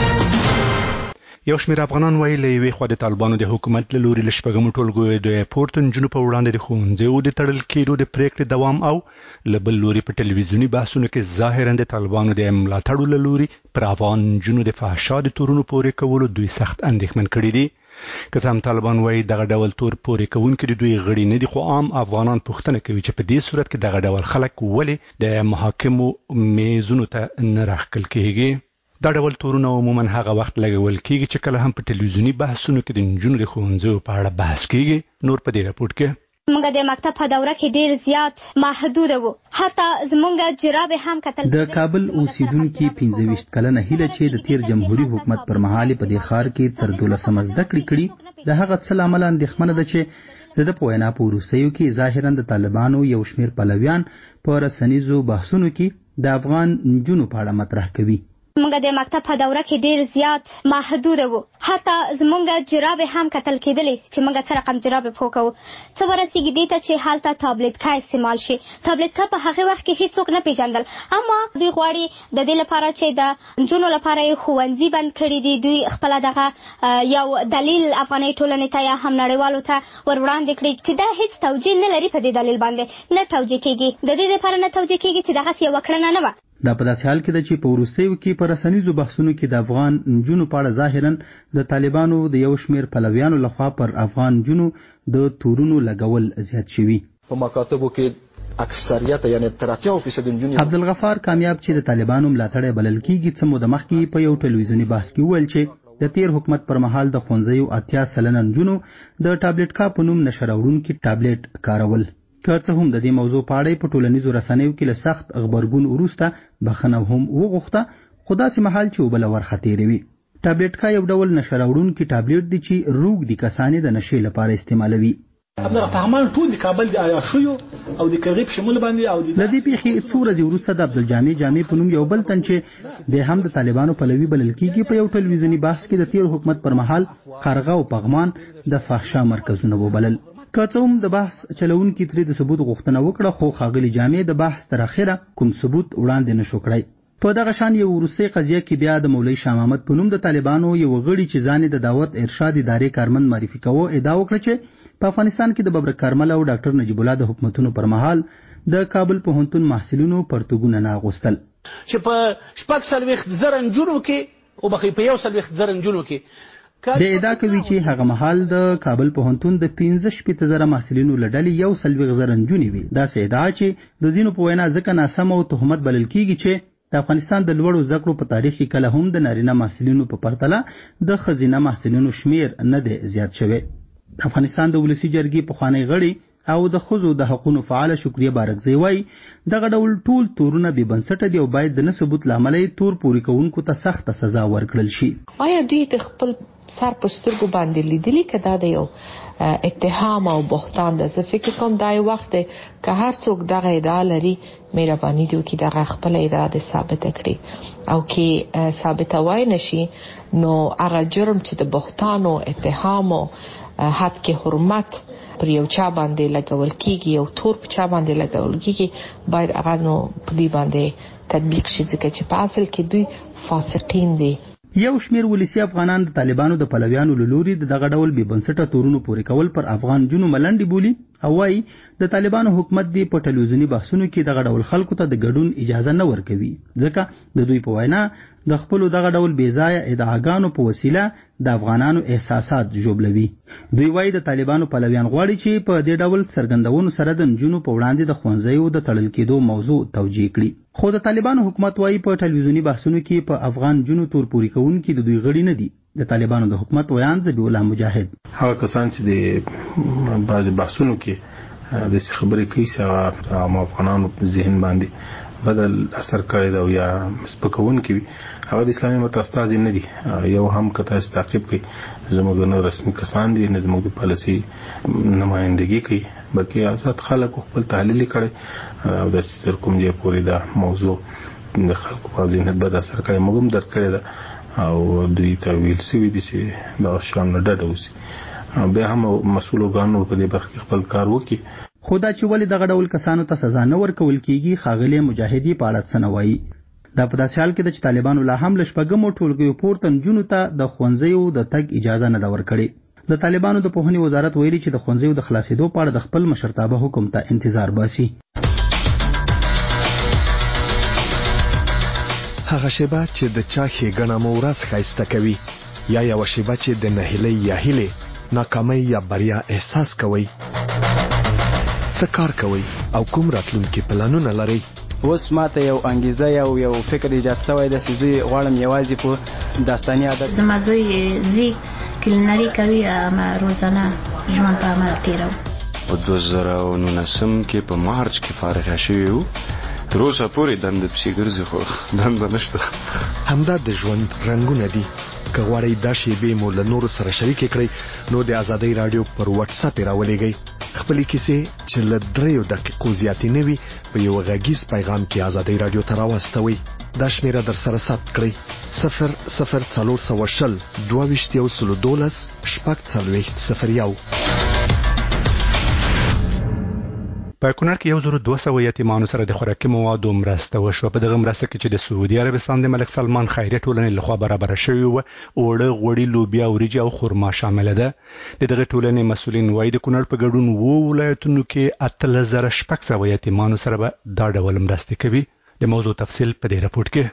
[SPEAKER 1] یو شمېر افغانان وایي له یوې خوا د طالبانو د حکومت له لوري له شپږمو ټولګیو د پورته نجونو په وړاندې د ښوونځیو د تړل کېدو د پریکړې دوام او له بل لوري په ټلویزیوني بحثونو کې ظاهراً د طالبانو د ملاتړو له لوري پر افغان نجونو د فحشا د تورونو پورې کولو دوی سخت اندېښمن کړي دي. که څه هم طالبان وایي دغه ډول تور پورې کوونکي د دوی غړي نه دي خو عام افغانان پوښتنه کوي چې په دې صورت کې دغه ډول خلک ولې د محاکمو میزونو ته نه راښکل کېږي. دا ډول تورونه عموما هغه وخت لګول کېږي چې کله هم په ټلویزیوني بحثونو کې د نجونو د ښوونځیو په اړه بحث کېږي. نور په دې راپورټ کې
[SPEAKER 15] موږ د مکتب په دوره کې ډیر زیات محدود وو حتی زموږ جراب هم کتل.
[SPEAKER 16] د کابل اوسیدونکو پنځه ویشت کلنه هیله چې د تیر جمهوریت حکومت پر مهال په دې ښار کې تر دولسمه زده کړې کړي د هغه څه لامل اندېښمنه ده چې د په وینا په وروستیو کې ظاهراً د طالبانو یو شمېر پلویان په رسنیزو بحثونو کې د افغان نجونو په اړه مطرح کوي.
[SPEAKER 15] موږ د مکتب په دوره کې ډیر زیات محدود وو حتی زموږ جراب هم کتل کېدلې چې موږ څه رقم جراب پوکو څه ورسېږي دې ته چې حالت تابلت کا استعمال شي. تابلت کا په هغه وخت کې هیڅوک نه پیژندل اما دوی غواړي د دې لپاره چې د نجونو لپاره ښوونځي بند کړي دي دوی خپل دغه یو دلیل افغاني ټولنې ته یا هم نړیوالو ته ور وړاندې کړي چې دا هیڅ توجیه نه لري په دې دلیل باندې نه توجیه کېږي د دې لپاره نه توجیه کېږي چې دغه یو وکړنه نه و.
[SPEAKER 16] دا په داسې حال کې ده چې په وروستیو کې په رسنیزو بحثونو کې د افغان نجونو په اړه ظاهراً د طالبانو د یو شمېر پلویانو لخوا پر افغان نجونو د تورونو لګول زیات شوي.
[SPEAKER 17] په مکاتبو کې اکثریت یعنی تر اتیا فیصد نجونې.
[SPEAKER 16] عبدالغفار کامیاب چې د طالبانو ملاتړی بلل کېږي څه موده مخکې په یو ټلویزیوني بحث کې وویل چې د تیر حکومت پر مهال د ښوونځیو اتیا سلنه نجونو د ټابلیټ کا په نوم نشر وړونکي ټابلیټ کارول. که څه هم د دې موضوع په اړه په ټولنیزو رسنیو کې له سخت غبرګون وروسته بخښنه هم وغوښته خو داسې مهال چې وبله ورخه تېروي. ټابلیټ کا یو ډول نشه راوړونکی ټابلیټ دی چې روږدي کسانې د نشې لپاره استعمالوي.
[SPEAKER 18] عبدالرحمن ټول د کابل د عیاشیو او د کرغې په شمول باندې او
[SPEAKER 16] د دې پیښې څو ورځې وروسته د عبدالجامع جامع په نوم یو بل تن چې د هم د طالبانو پلوي بلل کېږي په یو ټلویزیوني بحث کې د تیر حکومت پر مهال قرغه او پغمان د فحشا مرکزونه وبلل. که څه هم د بحث چلونکي ترې د ثبوت غوښتنه وکړه خو ښاغلي جامع د بحث تر اخره کوم ثبوت وړاندې نشو کړی. په دغه شان یو وروستۍ قضیه کې بیا د مولوي شاه محمد په نوم د طالبانو یو غړي چې ځان د دعوت ارشاد ادارې کارمند معرفي کوو ادعا وکړه چې په افغانستان کې د ببرک کارمل او ډاکټر نجیب الله د حکومتونو پر مهال د کابل پوهنتون محصلینو پرتګونه نه اغوستل
[SPEAKER 18] چې په شپږ څلوېښت زره نجونو کې او بخې په یو څلوېښت زره نجونو کې
[SPEAKER 16] د ادعا کوي چې هغه مهال د کابل پوهنتون د پنځه شپېته زره محصلینو له ډلې یو څلوېښت زره نجونې وي. داسې ادعا چې د ځینو په وینا ځکه ناسمه او تهمت بلل کېږي چې د افغانستان د لوړو زده کړو په تاریخ کې کله هم د نارینه محصلینو په پرتله د ښځینه محصلینو شمیر نه دی زیات شوی. د افغانستان د ولسي جرګې پخوانی غړي او د ښځو د حقوقو فعال شکریه بارکزی وایي دغه ډول ټول تورونه بې بنسټه دي او باید د نه ثبوت له امله یې تور پورې کوونکو ته سخته سزا ورکړل شي.
[SPEAKER 3] آیا دوی د خپل سر په سترګو باندې لیدلي که دا د یو اتهام او بهتان ده؟ زه فکر کوم دا یو وخت دی که هر څوک دغه ادعا لري مهرباني دې وکړي دغه خپله ادعا دې ثابته کړي او که ثابتوای نشي نو هغه جرم چې د بهتان او اتهام او حد کې حرمت پر یو چا باندې لګول کېږي او تور په چا باندې لګول کېږي باید هغه نو په دې باندې تطبیق شي ځکه چې په اصل کې دوی فاسقین دي.
[SPEAKER 16] یو شمېر ولسي افغانان د طالبانو د پلویانو له لوري د دغه ډول بې بنسټه تورونو پورې کول پر افغان جنو ملنډې بولي او وایي د طالبانو حکومت دی په ټلویزیوني بحثونو کې دغه ډول خلکو ته د ګډون اجازه نه ورکوي ځکه د دوی په وینا د خپلو دغه ډول بې ځایه ادعاګانو په وسیله د افغانانو احساسات ژوبلوي. دوی وایي د طالبانو پلویان غواړي چې په دې ډول څرګندونو سره د نجونو په وړاندې د ښوونځیو د تړل کېدو موضوع توجیه کړي. خو د طالبانو حکومت وایي په ټلویزیوني بحثونو کې په افغان جنو تور پورې کوونکي د دوی غړي نه دي. د طالبانو د حکومت ویان ذبیح الله مجاهد
[SPEAKER 19] هغه کسان چې د بعض بحثونو کې د خبرې کوي چې عام افغانانو په ذهن باندې بدل اثر کړی دا یا سپکون کوي هغه د اسلامي امت استاد نه دي یو هم کته تعقیب کوي زموږ نه رسمي کسان دي نه زموږ د پالیسي نمائندګي کوي بلکې آزاد خلک خپل تحلیل کړي او د سر کوم دی پورې دا موضوع د خلکو په ذهن بد اثر کوي موږ هم درکړی دا او دوی ته ویل سوي دي چې دا شان نه ډډه وسی به هم مسؤلانو په دې برخه خپل کار وکړي
[SPEAKER 16] خدا چې ولې دغه ډول کسانو ته سزا نه ورکول کیږي خاغلی مجاهدی په اړه سنوي دا په داسې حال کې د طالبانو لا هم لشپګمو ټولګیو پورته نجونو ته د خوندزیو د تګ اجازه نه ورکړي د طالبانو د پوهنې وزارت ویلي چې د خوندزیو د خلاصېدو په اړه د خپل مشرتابه حکم ته انتظار باسي
[SPEAKER 11] هغه شیبه چې د چا ښېګڼه مو ورځ ښایسته کوي یا یوه شیبه چې د نهیلۍ یا هیلې ناکامۍ یا بریا احساس کوئ څه کار کوئ او کوم راتلونکي پلانونه لرئ
[SPEAKER 20] اوس ماته یو انګیزه یو یو فکر ایجاد شوی دی چې زه غواړم یوازې په داستاني عادت
[SPEAKER 21] زما زوی زی کلینري کوي اما روزانه ژوند په عمل تیرو
[SPEAKER 22] په دوه زره او نولسم کې په مارچ کې فارغ شوی وو تر اوسه پورې دنده پسې ګرځي خو دنده نشته
[SPEAKER 11] همدا د ژوند رنګونه دي که غواړئ دا شیبې مو له نورو سره شریکې کړئ نو د ازادۍ راډیو پر واتس اپ راولېږئ خپلې کیسې چې له دریو دقیقو زیاتې نه وي په یو غږیز پیغام کې ازادۍ راډیو ته راواستوئ دا شمیره در سره ثبت کړئ صفر صفر څلور سوه شل دوه ویشت یو سلو دولس شپږ څلوېښت صفر یو
[SPEAKER 1] په کونړ کې یو زر دوه سوه یتیمانو سره د خوراکي موادو مرسته وشوه په دغه مرسته کې چې د سعودي عربستان د ملک سلمان خیریه ټولنې لخوا برابر شوی و اوړه غوړي لوبیا وریجې او خرما شامل ده د دغه ټولنې مسولین وایي د کونړ په ګډون وو ولایتونو کې اتل زره شپږ سوه یتیمانو سره به دا ډول مرسته کوي د موضوع تفصیل په دې راپورټ کې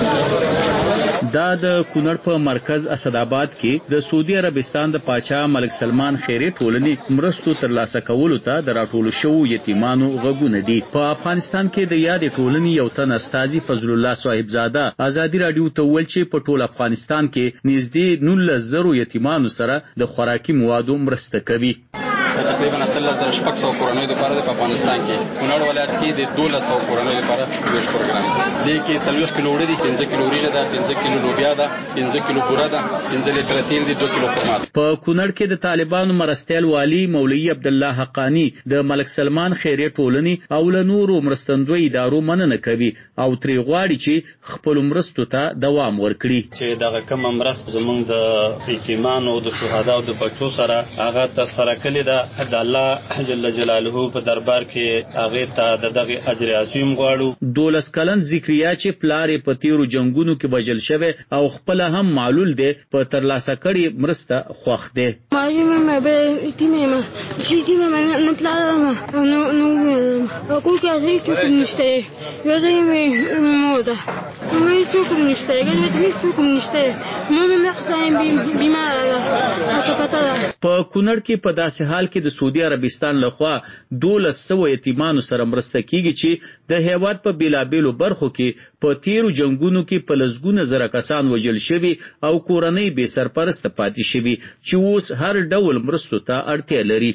[SPEAKER 23] دا د کونړ په مرکز اسداباد کې د سعودي عربستان د پاچا ملک سلمان خیریه ټولنې مرستو ترلاسه کولو ته د راټولو شوو یتیمانو غږونه دي په افغانستان کې د یادې ټولنې یو تن استاذي فضل الله صاحبزاده ازادي رادیو ته ویل چې په ټول افغانستان کې نږدې نولس زره یتیمانو سره د خوراکي موادو مرسته کوي
[SPEAKER 24] تقریبا اتلس زره شپږ سوه کورنیو لپاره په افغانستان کې کونړ ولایت کې د دولس سوه کورنیو لپاره ویش پروګرام دی کې څلوېښت کیلو وړه دي پنځه کیلو وریجه ده پنځه کیلو لوبیا ده پنځه کیلو بوره ده پنځه لیټره تیل دي دوه کیلو خرما ده
[SPEAKER 23] په کونړ کې د طالبانو مرستیال والی مولوي عبدالله حقانی د ملک سلمان خیریه ټولنې او له نورو مرستندوی ادارو مننه کوي او ترې غواړي چې خپل مرستو ته دوام ورکړي
[SPEAKER 25] چې دغه کوم مرسته زموږ د یتیمانو د شهدا او د بچو سره هغه تسره کړې ده د الله جل جلاله په دربار کې هغه ته د دغه اجر عظیم غواړو
[SPEAKER 23] دولس کلن ذکریا چې پلارې په تیرو جنگونو کې وژل شوی او خپل هم معلول دی په ترلاسه کړي مرسته خوښ دی
[SPEAKER 26] ماجمه مې به یتیمه ما چې ما نه پلار نو نو کو کې هیڅ نشته یو ځای مې موده مې څوک نشته ګل مې څوک نشته مې مخسایم بیمار
[SPEAKER 23] په کونړ کې په داسې حال کې د سعودي عربستان لخوا دولس سوه یتیمانو سره مرسته کیږي چې د هیواد په بیلابیلو برخو کې په تیرو جنگونو کې په لسګونه زره کسان وژل شوي او کورنۍ بې سرپرسته پاتې شوي چې اوس هر ډول مرستو ته اړتیا لري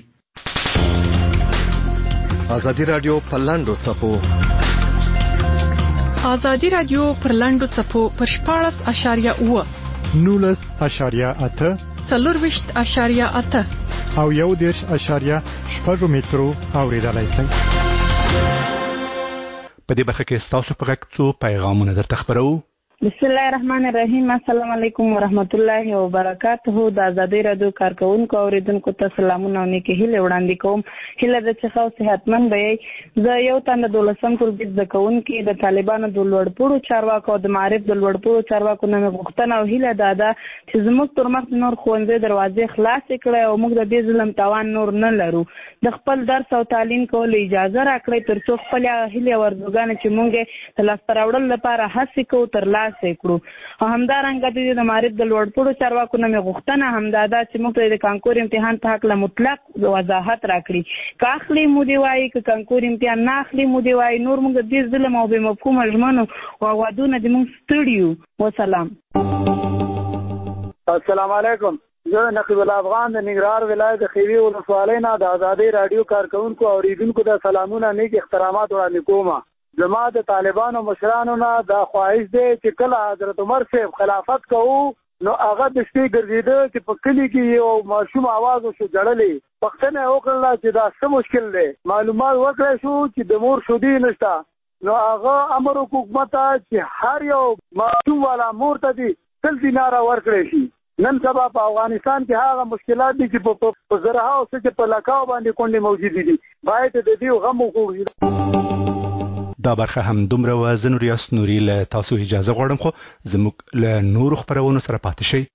[SPEAKER 11] ازادي رادیو په لاندو څپو
[SPEAKER 7] ازادي رادیو پر لاندو څپو پر شپاړس اشاریه اوه
[SPEAKER 12] نولس اشاریه اته
[SPEAKER 7] څلور ویشت اشاریه اته
[SPEAKER 12] او یو دېرش اشاریه شپږ مترو اوریدلای شئ
[SPEAKER 1] په دې برخه کې ستاسو په غږ څو پیغامونه درته خبرو
[SPEAKER 27] بسم الله الرحمن الرحیم السلام علیکم ورحمت الله وبرکاته د ازادي رادیو کارکونکو اوریدونکو ته سلامونه او نیکی هیله وړاندې کوم هیله د چې خو صحتمند وي زه یو تن د دولسم ټولګي زده کوونکي د طالبانو د لوړپوړو چارواکو او د معارف د لوړپوړو چارواکو نه غوښتنه او هیله دا ده چې زموږ تر مخ نور ښوونځي دروازې خلاصې کړي او موږ د دې ظلم توان نور نه لرو د خپل درس او تعلیم کولو اجازه راکړي تر څو خپل هیله ورزوګانې چې موږ د لاسته راوړلو لپاره هڅې کوو تر کړو او همدارنګه د معارف د لوړپوړو چارواکو نه غوښتنه همدا ده چې موږ د کانکور امتحان په حق له مطلق وضاحت راکړي که اخلي مو دی وایي که کانکور امتحان نه اخلي مو دی وایي نور موږ دې ظلم او بې مفهومه ژمنو او وعدونه دې موږ ستړي یو وسلام
[SPEAKER 2] السلام علیکم. زه نقیب الله افغان د ننګرهار ولایت د خیوي ولسوالۍ نه د ازادۍ رادیو کارکونکو او اوریدونکو د سلامونه نیک احترامات وړاندې کوم. زما د طالبانو مشرانو نه دا خواهش دی چې کله حضرت عمر صاحب خلافت کوو نو هغه د شپې ګرځېده چې په کلي کې یو ماشوم आवाज وشو جړلې. پښتنه وکړه چې دا څه مشکل دی. معلومات ورکړی شو چې د مور شودي نشته. نو هغه امر حکومت ته چې هر یو ماشوم والا مور ته دي سل دیناره ورکړی شي. نن سبا په افغانستان کې هغه مشکلات دي چې په زرها او څه په لکاو باندې کونډې موجود دي. باید د دې غم وکړو.
[SPEAKER 1] دا برخه هم دومره و. زه نوریاس نوري له تاسو اجازه غواړم خو زموږ له نورو خبرونو سره پاتې شئ.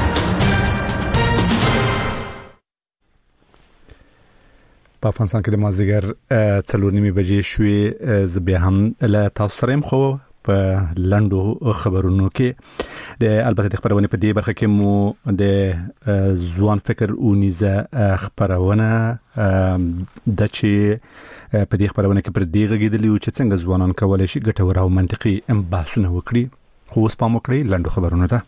[SPEAKER 1] په افغانستان کې د مازدیګر څلور نیمې بجې شوې. زه بیا هم له تاسو سره یم خو په لندو خبرونو کې د البته د خبرونه په دې برخه کې مو د ځوان فکر او نیزه خبرونه د چې په دې خبرونه کې پر دې غږیدلی او چې څنګه ځوانان کولای شي ګټور او منطقي بحثونه وکړي. خو اوس پام وکړئ لندو خبرونه ته.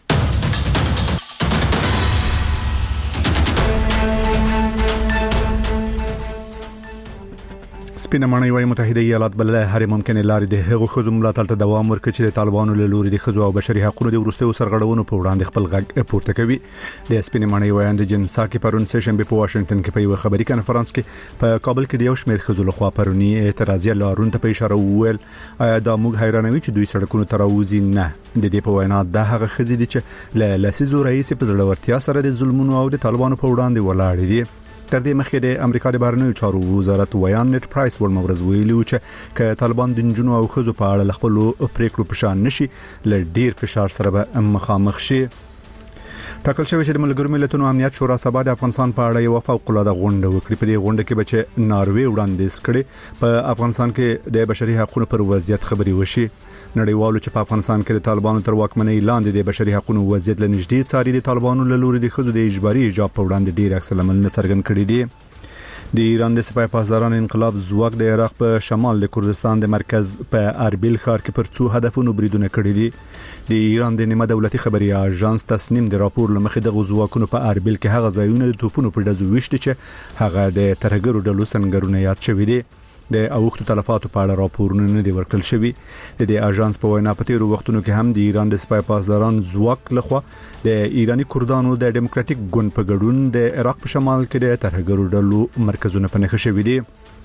[SPEAKER 1] سپینه ماڼۍ وايي متحده ایالات بل هر ممکنه لارې د هغو خزو ملاتړ ته دوام ورکړي چې د طالبانو له لوري د خزو او بشري حقوقو د ورستیو سرغړونو په وړاندې خپل غږ پورته کوي. د سپینه ماڼۍ وایي د جنساکي پرون سیشن په واشنگټن کې په یو خبري کانفرنس کې په کابل کې د یو شمېر خزو لخوا پرونی اعتراضي لارون ته په اشاره وویل آیا دا موږ حیرانوي چې دوی سړکونو ته راوځي. نه، د دې په وینا د هغه خزې دي چې له لسیزو رئیس په ځړورتیا سره د ظلمونو او د طالبانو په وړاندې ولاړ دي. تر دې مخکې د امریکا د بهرنیو چارو وزارت ویان نت پرایس ورمورز ویلي و چې ک طالبان د جنونو او خزو په اړه خپل پریکړو په شان نشي ل ډیر فشار سره به مخامخ شي. ټاکل شوی چې د ملګرو ملتونو امنیت شورا سبا د افغانستان په اړه یو فوق العاده غونډه وکړي. په دې غونډه کې به چې ناروې وړاندیز کړي په افغانستان کې د بشري حقوقو پر وضعیت خبري وشي. نړیوالو چې په افغانستان کې د طالبانو تر واکمنۍ لاندې د بشري حقوقو وضعیت لنږدې څاري د طالبانو له لوري د خزو د اجباري حجاب په وړاندې ډیر عکس العملونه څرګند کړي دي. د ایران د سپاه پاسداران انقلاب ځواک د عراق په شمال د کردستان د مرکز په اربیل ښار کې پر څو هدفونو بریدونه کړي دي. د ایران د نیمه دولتي خبري اژانس تصنیم د راپور لمخې د ځواکونو په اربیل کې هغه ځایونه د توپونو په ډزو وشته چې هغه د ترهګرو ډلو سنگرونه یاد شوی دي. د اوښتو تلفاتو په اړه راپورونه نه دی ورکړل شوی. د دې اژانس په وینا په تیرو وختونو کې هم د ایران د سپاه پاسداران ځواک لخوا د ایرانی کردانو د ډیموکراټیک ګوند په ګډون د عراق په شمال کې د ترهګرو ډلو مرکزونه په نښه شوی دي.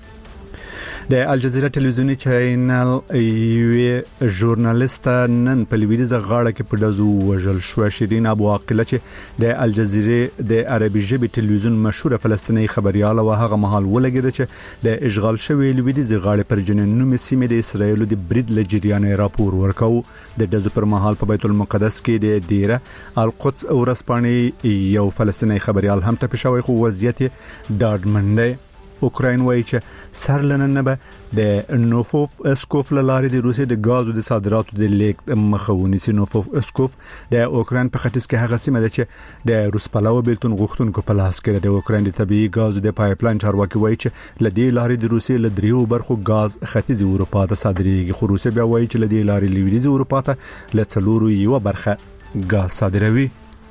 [SPEAKER 1] د الجزیره ټلویزیونی چینل یو ژورنالیست نن په لویدیزه غاړه کې په دزو وژل شو. شیرین ابو عاقله چې د الجزیره د عربي ژبې ټلویزیون مشهور فلسطینی خبريال او هغه مهال ولګید چې د اشغال شوی لویدیزه غاړه پر جنین سیمه د اسرایل د برید لجریان راپور ورکاو. د دزو پر مهال په بیت المقدس کې د دیره القدس او رسپانی یو فلسطینی خبريال هم ټپي شوی خو وضعیت ډاډمنده. اوکراین وایي چې سر لنن به د نوفوف اسکوف لارې د روسیې د غازو د صادراتو د لیک مخاوني سي. نوفوف اسکوف د اوکراین په ختیځ کې هغه سیمه ده چې د روس پلاو بیلتون غوښتونکو په لاس کې د اوکراین د طبيعي غازو د پایپلاین چارواکي وایي چې لدې لارې د روسیې له دریو برخو غاز ختیځ اروپا ته صادرېږي. خو روسیه بیا وایي چې لدې لارې لویدیځ اروپا ته له څلورو یو برخه غاز صادروي.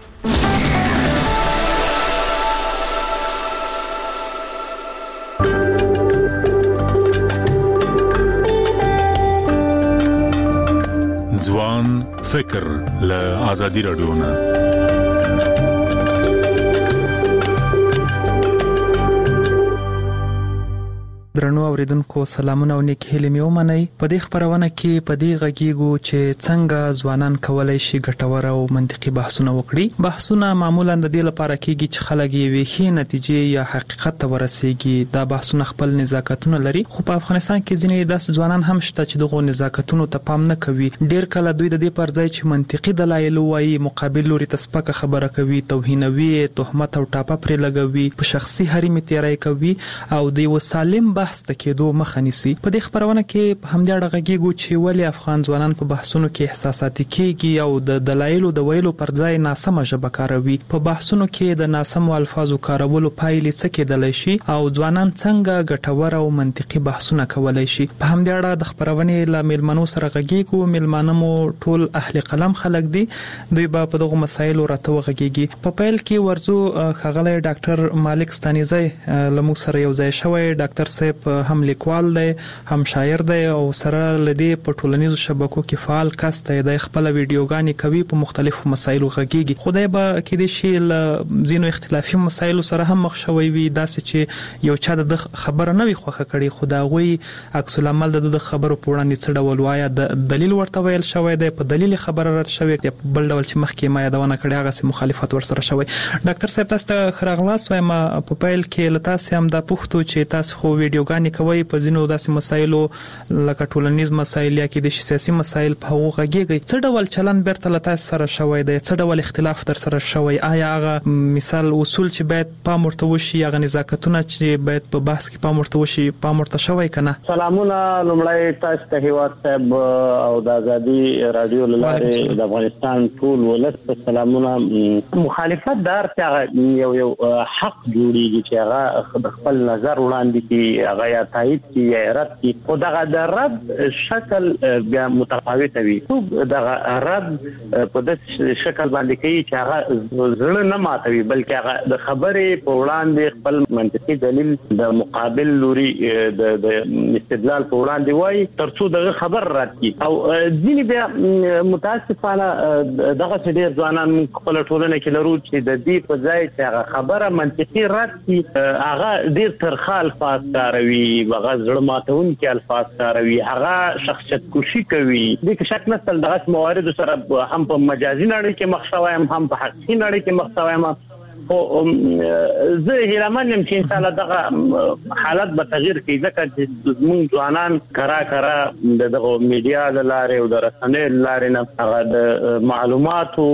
[SPEAKER 4] ځوان فکر له آزادي رادیو نه.
[SPEAKER 14] درنو اوریدونکو سلامونه او نیک هیلې مې ومنئ. په دې خبرونه کې په دې غږیږو چې څنګه ځوانان کولای شي ګټور او منطقي بحثونه وکړي. بحثونه معمولا د دې لپاره کېږي چې خلک یې ویخي نتیجې یا حقیقت ته ورسیږي. دا بحثونه خپل نزاکتونه لري خو په افغانستان کې ځینې داسې ځوانان هم شته چې دغه نزاکتونو ته پام نه کوي. ډیر کله دوی د دې پر ځای چې منطقي دلایل وایي مقابل لوري ته سپکه خبره کوي، توهینوي، تهمت او ټاپه پرې لګوي، په شخصي حریم تیاری کوي او د یو سالم بحث ته کېدو مخه نیسي. په دې خبرونه کې په همدې اړه غږیږو چې ولې افغان ځوانان په بحثونو کې احساساتي کېږي او د دلایلو د ویلو پر ځای ناسمه ژبه کاروي. په بحثونو کې د ناسمو الفاظو کارولو پایلې څه کېدلی شي او ځوانان څنګه ګټور او منطقي بحثونه کولی شي. په همدې اړه د خبرونې له میلمنو سره غږیږو. میلمانه مو ټول اهل قلم خلک دي، دوی به په دغو مسایلو راته وغږیږي. په پیل کې ورزو ښاغلی ډاکټر مالک ستانیزی له موږ سره یو ځای شوی. ډاکټر صاحب هم لیکوال دی هم شاعر دی او سره له دې په ټولنیزو شبکو کې فعال کس دی. د خپله ویډیوګانې کوي، په مختلفو مسایلو غږیږي. خدای به کېدای شي له ځینو اختلافي مسایلو سره هم مخ شوی وي، داسې چې یو چا د خبره نه وي خوښه کړې، خو د هغوی عکس العمل د د خبرو په وړاندې څه ډول وایه د دلیل ورته ویل شوی دی، په دلیل خبره رد شوې دی، په بل ډول چې مخکې ما یادونه کړې هغسې مخالفت ورسره شوی. ډاکټر صاحب تاسو ته ښه راغلاست وایم. په پیل کې له تاسې هم دا پوښتو چې تاسو خو ویډیوګانې کوئ په ځینو داسې مسایلو لکه ټولنیز مسایل یا کېدای شي سیاسي مسایل، په هغو غږیږئ. څه ډول چلند بیرته له تاسو سره شوی دی؟ څه ډول اختلاف در سره شوی؟ آیا هغه مثال اصول چې باید پام ورته وشي، هغه نزاکتونه چې باید په بحث کې پام ورته وشي پام ورته شوی که نه؟
[SPEAKER 5] سلامونه لومړی تاسو ته هیواد صاحب او د ازادي راډیو له لارې د افغانستان ټول ولس ته سلامونه. مخالفت د هر څه یو یو حق جوړیږي چې هغه د خپل نظر وړاندې کړي، هغه یا تایید کړي یا رد کړي، خو دغه د رد شکل بیا متفاوت وي. دغه رد په داسې شکل باندې کوي چې هغه زړه نه ماتوي، بلکې هغه د خبرې په وړاندې خپل منطقي دلیل د مقابل لوري د استدلال په وړاندې وایي تر څو دغه خبر رد کړي. او ځینې بیا متاسفانه دغه ډېر ځوانان خپل ټولنه کې لرو چې د دې په ځای چې هغه خبره منطقي رد کړي هغه ډېر ترخه الفاظ کاروي، هغه زړه ماتونکي الفاظ کاروي، هغه شخصیت کشي کوي. دې کې شک نشته دغه موارد سره هم په مجازي نړۍ کې مخ شوی یم هم په حقیقي نړۍ کې مخ شوی یم. خو زه هیلهمن یم چې انشاءالله دغه حالت به تغییر کوي، ځکه چې زموږ ځوانان کرا کرا د دغه میډیا له لارې او د رسنیو له لارې نه هغه د معلوماتو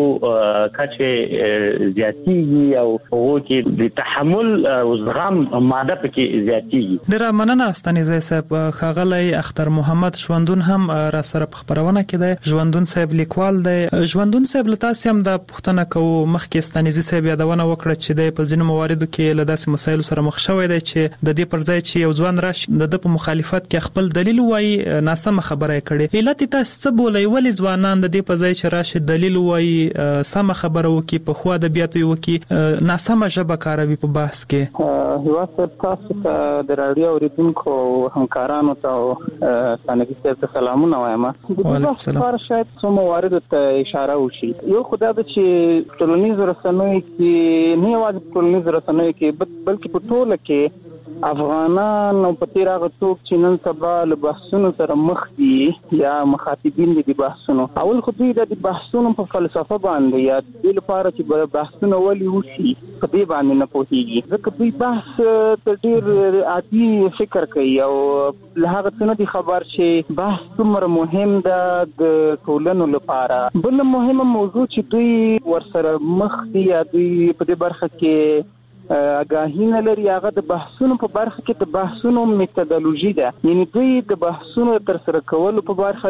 [SPEAKER 5] کچې زیاتېږي او هغو کې د تحمل او زغم ماده پکې زیاتېږي.
[SPEAKER 14] ډېره مننه ستانیزی صاحب. ښاغلی اختر محمد ژوندون هم را سره په خپرونه کې دی. ژوندون صاحب لیکوال دی. ژوندون صاحب له تاسې هم دا پوښتنه کوو، مخکې ستانیزي صاحب یادونه وکړه چې د په ځینو مواردو کې له داسې مسایلو سره مخ شوی دی چې د دې پر ځای چې یو ځوان راشي د ده په مخالفت کې خپل دلیل وایي ناسمه خبره یې کړې. علت یې تاسو څه بولئ؟ ولې ځوانان د دې په ځای چې راشي دلیل وایي، سمه خبره وکړي، پخوا ادبیات یې وکړي، ناسمه ژبه کاروي په بحث کې؟
[SPEAKER 6] هیواد صاحب تاسو ته د راډیو اورېدونکو همکارانو ته او ستانیزي صاحب ته سلامونه وایم. د دې بحث لپاره شاید څو مواردو ته اشاره وشي. یو خو دا ده چې ټولنیزو رسنیو کې نه یوازې په ټولنیزو رسنیو کې بلکې په ټوله کې افغانان او په تېر هغه څوک چې نن سبا له بحثونو سره مخ دي یا مخاطبین دي د بحثونو، اول خو دوی د بحثونو په فلسفه باندې یا دې لپاره چې بحثونه ولې وشي په دې باندې نه پوهېږي، ځکه دوی بحث ته ډېر عادي فکر کوي او له هغه څه نه دي خبر چې بحث څومره مهم ده د ټولنو لپاره. بله مهمه موضوع چې دوی ورسره مخ دي یا دوی په دې برخه کې آگاهی نه لري، هغه د بحثونو په برخه کې د بحثونو میتودولوژي ده. یعنی دوی د بحثونو تر سره کولو په برخه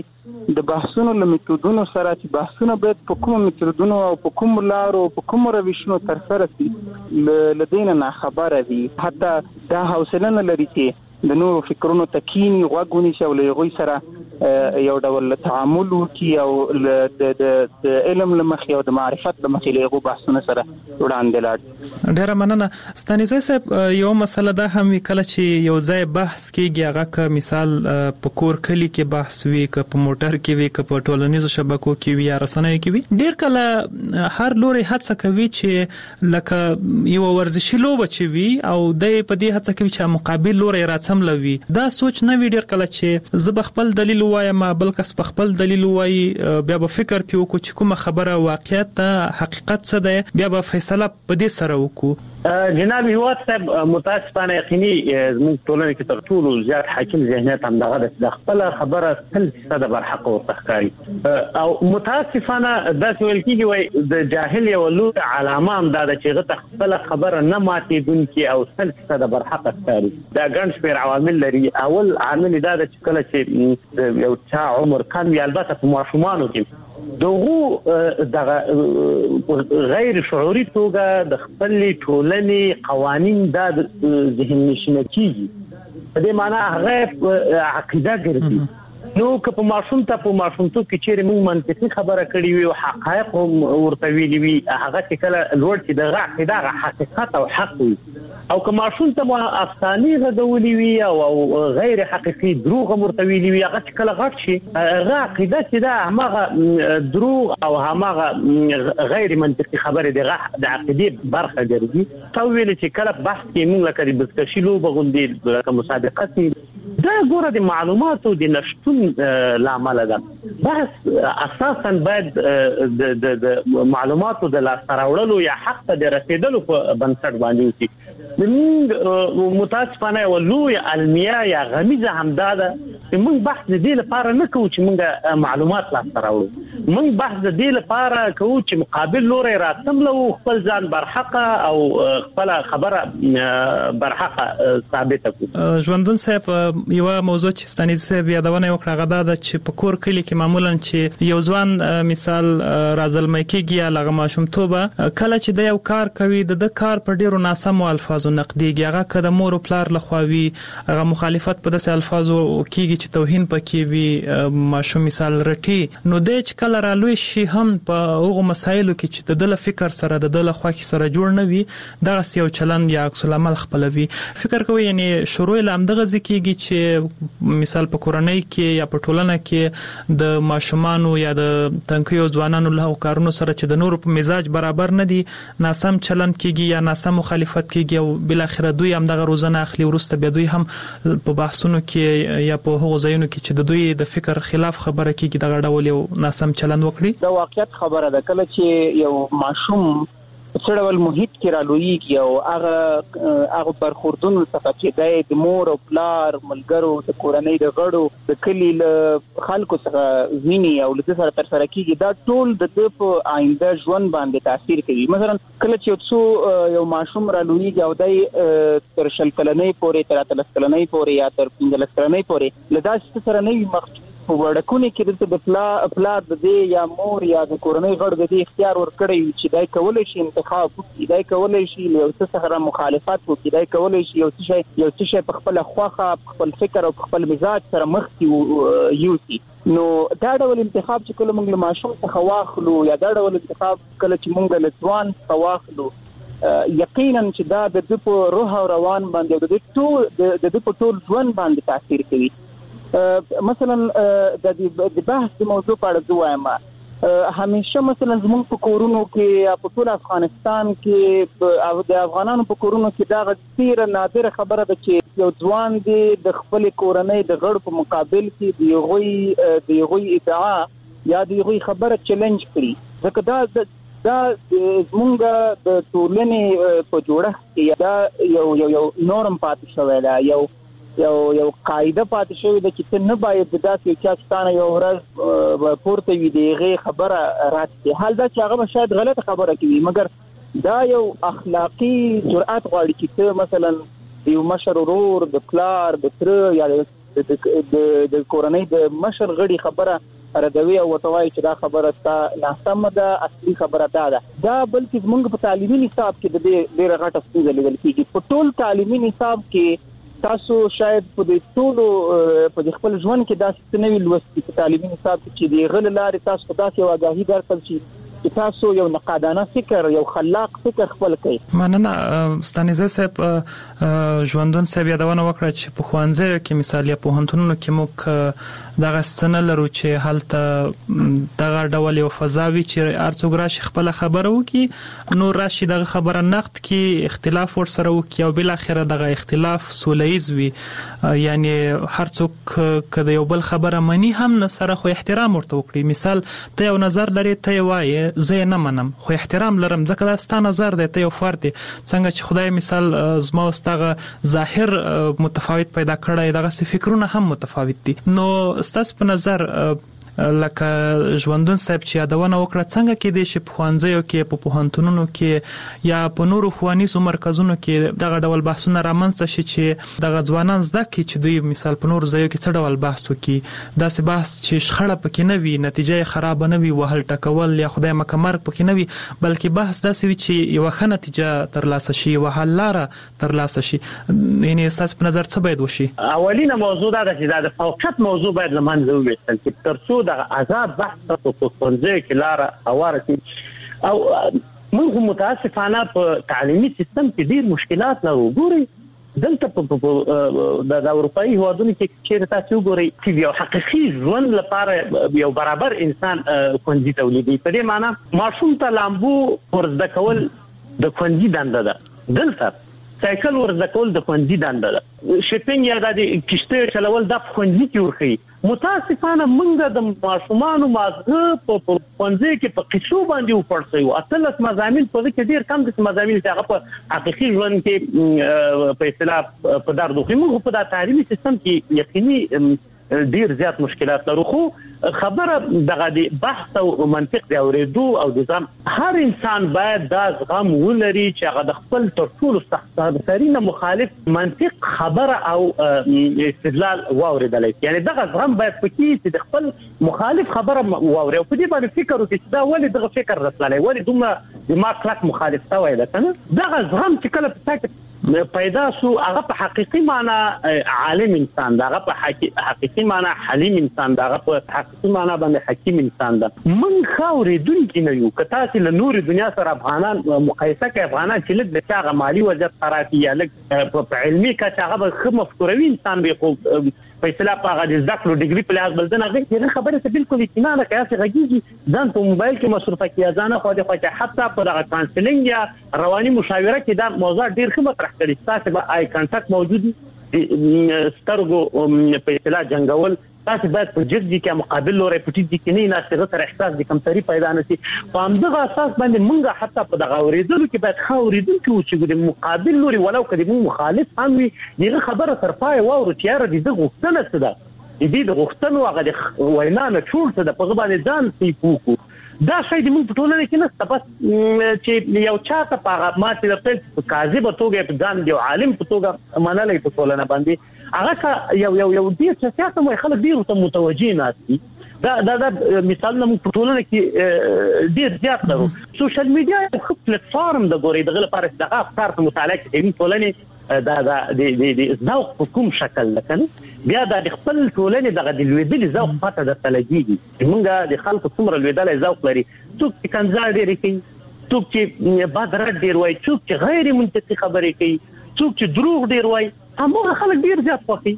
[SPEAKER 6] کې د بحثونو له میتودونو سره چې بحثونه باید په کومو میتودونو او په کومو لارو په کومو روشونو تر سره شي له دې نه ناخبره دي. حتی دا حوصله نه لري چې د نورو فکرونو ته کینی غوږ ونیسي او له هغوی سره یو ډول تعامل وکړي او د علم له مخې او د معرفت له مخې له هغو بحثونو سره وړاندې لاړ.
[SPEAKER 14] ډېره مننه. ستانیزی صاحب یو مسله دا هم وي کله چې یو ځای بحث کېږي هغه که مثال په کور کلي کې بحث وي، که په موټر کې وي، که په ټولنیزو شبکو کې وي یا رسنیو کې وي، ډېر کله هر لوری هڅه کوي چې لکه یو ورزشي لوبه چې وي او دی په دې هڅه کوي چې مقابل لوری راڅ سملوي. دا سوچ نه وي ډېر کله چې زه به خپل دلیل ووایم بل کس په خپل دلیل ووایي، بیا به فکر پرې وکړو چې کومه خبره واقعیت ده، حقیقت څه دی، بیا به فیصله په دې سره وکړو.
[SPEAKER 5] جناب هیواد صاحب متاسفانه یقیني زموږ ټولنه کې تر ټولو زیات حاکم ذهنیت همدغه ده چې د خپله خبره سل فیصده برحقه ورته ښکاري او متاسفانه داسې ویل کېږي وایي د جاهل یوه لویه علامه هم دا ده چې هغه ته خپله خبره نه ماتېدونکې او سل فیصده برحقه ښکاري. دا ګڼ شمېر عوامل لري. اول عامل دا چې کله چې یو چا عمر کم یا البته په ماشومانو کې دغه د غیر شعوري توګه د خپل ټولنې قوانين د ذهن نشنه کیږي. په دې معنی هغه عقیده ګرځي. نو که په ماشوم ته په ماشومتوب کې چیرې موږ منطقي خبره کړې وي او حقایق هم ورته ویلي وي هغه چې کله لوړ چې دغه عقیده حقیقت او حق وي او که ماشوم ته افسانې غږولې وي او غیر حقیقي دروغ هم ورته ویلي وي هغه چې کله غټ شي هغه عقیده چې دا هماغه دروغ او هماغه غیر منطقي خبره د عقیدې برخه ګرځي. تا ویل چې کله بحث کې موږ لکه د بزکشي لوبه غوندې لکه مسابقه دا ګوره د معلوماتو د نشټون لامل ده. بحث اساسا باید د د معلوماتو د لاسته راوړلو یا حق ته د رسیدلو په بنسټ باندې وي. موږ متاسفانه ولوی علمیا یا غمیزه همدا ده چې موږ بحث د دې لپاره نه کوو چې موږ معلومات لاسته راوړو. موږ بحث د دې لپاره کوو چې مقابل لوري راتملو خپل ځان برحقه او خپل خبره برحقه ثابت کړو.
[SPEAKER 14] ژوندون صاحب یو موضوع چې ستانیز صاحب یادونه وکړه غدا ده چې په کور کلی کې معمولا چې یو ځوان مثال رازلمې کېږي لغه ماشومتوبه کله چې د یو کار کوي د کار په ډیرو ناسمو الفاظو نقديږي هغه کده مور او پلار لخواوي هغه مخالفت په داسې الفاظو کېږي چې توهین پکې وي ماشوم مثال رټي نو د چې کله رالوي شي هم په هغه مسایلو کې چې د دل فکر سره د دل خوا کې سره جوړ نه وي دغه یو چلند یا عکس العمل خپلوي. فکر کوي یعنی شروع لام دغه ځکیږي چې مثال په کورنۍ کې یا په ټولنه کې د ماشومانو یا د تنکیو ځوانانو له کارونو سره چې د نورو په مزاج برابر نه دي ناسم چلند کیږي یا ناسم مخالفت کیږي او بل اخر دوی هم دغه روزنه اخلي ورسته به دوی هم په بحثونو کې یا په هغو ځایونو کې چې د دوی د فکر خلاف خبره کیږي دغه ډول یو ناسم چلند وکړي.
[SPEAKER 6] دا واقعیت خبره ده کله چې یو ماشوم څړول محیط کې رالویږي او هغه هغه برخوردون څخه چې د مور او پلار ملګرو د کورنۍ د غړو د کلی له خلکو څخه ویني او له سره تر سره کیږي دا ټول د په آینده ژوند باندې تاثیر کوي. مثلا کله چې څو یو ماشوم رالویږي او د تر شل کلنۍ پورې تر اتلس کلنۍ پورې یا تر پنځلس کلنۍ پورې له داسې سره نه وي مخ په وړکونه کې د پلا پلار د دې یا مور یا د کورنۍ غړو د دې اختیار ورکړي چې دای کولای شي انتخاب وکړي دای کولای شي یو څه سره مخالفت وکړي دای کولای شي یو څه یو څه په خپل خواخه خپل فکر او خپل مزاج سره مخ کې یوسي. نو دا ډول انتخاب چې کله موږ له ماشوم څخه واخلو یا دا ډول انتخاب کله چې موږ له ځوان څخه واخلو یقینا چې دا د دې په روح او روان باندې د دې ټول د دې په ټول ژوند باندې تاثیر کوي. مثلا د دې بحث د موضوع په اړه وایم همیشه مثلا زموږ په کورونو کې یا په ټول افغانستان کې او د افغانانو په کورونو کې دا غیر نادره خبره ده چې یو ځوان دی د خپل کورنۍ د غړو په مقابل کې دی غوي دی غوي ادعا یا دی غوي خبره چیلنج کړي ځکه دا دا زمونږ د ټولنې په جوړښت کې دا یو یو یو نورم پاتې شوی دا یو یو یو قاعده پاتې شوی د چې نه باید داسې چې ستانه یو ورځ پورته وي دیغه خبره راځي حال دا چې هغه شاید غلطه خبره کوي مګر دا یو اخلاقی جرأت غواړي چې مثلا یو مشر ورور د پلار د تر یا د د کورنۍ د مشر غړي خبره ردوي او وتوای چې دا خبره تا ناسمه ده اصلي خبره ده دا بلکې موږ په تعلیمي نصاب کې د دې ډېر غټه ستونزه لیدل کیږي. په ټول تعلیمي نصاب کې تاسو شاید په دې ټولو په خپل ژوند کې داسې نوې لوستي په تعلیمي نصاب کې چې د غل لارې تاسو داسې واګاهي درکړل شي چې تاسو یو نقادانه فکر یو خلاق فکر خپل کړئ.
[SPEAKER 14] مننه ستانیزه صاحب ژوندون صاحب یادونه وکړه چې په خوانځي کې مثال یا په هنتونو کې موږ دغه سن لرو چې حالت دغه ډول یو فضاوي چې ارڅوګ راشي خپل خبره وکي نو راشي دغه خبره نقد کې اختلاف ور سره وکي او بل اخره دغه اختلاف سولهیز وي یعنی هر څوک کله یو بل خبره مني هم نه سره خو احترام ورته وکړي. مثال ته یو نظر لري ته وایي زه نه منم خو احترام لرم ځکه دا ستاسو نظر دی ته یو فرد څنګه چې خدای مثال زما واستغه ظاهر متفاوت پیدا کړی دغه فکرونه هم متفاوت دي. نو ستاسو په نظر لکه ژوندون صاحب چې یادونه وکړه څنګه کې د شپ خوانځیو کې په پوهنتونونو کې یا په نورو ښوونیزو مرکزونو کې دغه ډول بحثونه رامنځته شي چې دغه ځوانان زده کړي چې دوی مثال په نورو ځایو کې څه ډول بحث وکړي داسې بحث چې شخړه پکې نه وي نتیجه یې خراب نه وي وهل ټکول یا خدای مکه مرګ پکې نه وي بلکې بحث داسې وي چې یو ښه نتیجه ترلاسه شي یو حل لاره ترلاسه شي یعنی اساس په نظر څه باید وشي
[SPEAKER 5] اولینه موضوع دا ده چې د فوقیت موضوع باید لمنځه وویستل چې تر څو د آزاد بحث په ښوونځیو کې لاره هواره شي او موږ متاسفانه په تعلیمي سیستم کې ډېر مشکلات لرو ګورئ دلته په د اروپایي هیوادونو کې چې تاسو وګورئ چې یو حقیقي ژوند لپاره یو برابر انسان ښوونځي تولیدي په دې معنی ماشوم ته لامبو ورزده کول د ښوونځي دنده ده دلته سایکل ورزده کول د ښوونځي دنده ده شپینګ یا د کشتۍ چلول د ښوونځي کې ورخي متاسفانه موږ د ماشومانو مازغه په ښوونځي کې په قصو باندې وپړسو اتلس مضامین په دې کې ډیر کم د مضامین چې هغه په حقیقي ژوند کې په اصطلاح په دردو کې موږ په د تعلیمي سیستم کې یقیني ډیر زیات مشکلات لرو خو خبره دغه د بحث او منطق دی اوریدو او د ځم هر انسان باید دا زغم ولري چې هغه د خپل تر ټولو سخت‌ترین مخالف منطق خبره او استدلال واوریدل یعنی دغه زغم باید پکې چې د خپل مخالف خبره واوري او په دې باندې فکر وکړي چې دا ولې دغه فکر رسلای ولې دومره دماغ کلک مخالف شوی ده کنه دغه زغم چې کله په پیدا شو هغه په حقيقي معنی عالم انسان دا هغه په حقيقي معنی حلیم انسان دا هغه په حقيقي معنی باندې حکیم انسان دا من خاورې دونکې نه یو کته چې له نور دنیا سره افغانان مقایسه کوي افغانان چې لږ د چاغه مالی وضعیت خرابي یا لږ په علمي کچه هغه خو مفکوروي انسان به خو په اصطلاح په هغه د ذکر ډیګري په لحاظ بلدنه هغه خبره څه بالکل اطمینان نه کوي چې غږیږي ځان په موبایل کې مصرفه کیږي ځان خو د خو حتی په دغه کانسلینګ یا رواني مشاوره کې دا موضوع ډیر ښه مطرح کړي تاسو به آی کانټاکټ موجود سترګو په اصطلاح جنگول تاسو باید په جدي کې مقابل لوري پټی دي کې نه ناسغه تر احساس د کمتري پیدا نشي په همدغه اساس باندې مونږه حتی په دغه اوریدلو کې باید خاوریدل چې د مقابل لوري ولو کدي مخالف هم وي دغه خبره تر پای واورو چې را دي دغه غوښتنه څه ده دې د غوښتنو هغه وینا نه ټول څه د په باندې ځان سی پوکو دا شی د موږ په ټولنه کې نه بس چې یو چاته په ماته د خپل کاذب توګه په ځان دی عالم په توګه منلې په ټولنه باندې هغه یو یو یو دې چې تاسو مو خلک ډیر ته متوجي ناسي دا دا دا مثال نو په ټولنه کې ډیر زیات لرو سوشل میډیا یو ښه پلیټ فارم د ګوري دغه لپاره دغه افکار ته متعلق دي ټولنه دا دا د د ذوق په کوم شکل لکنه بیا د خپل ټولنه دغه د لویدل ذوق پته د تلګي موږ د خلکو څومره لویدل ذوق لري څوک چې کنځل ډیر کوي څوک چې بادر ډیر وای څوک چې غیر منطقي خبرې کوي څوک چې دروغ ډیر وای همغه خلک ډیر زیات خوښي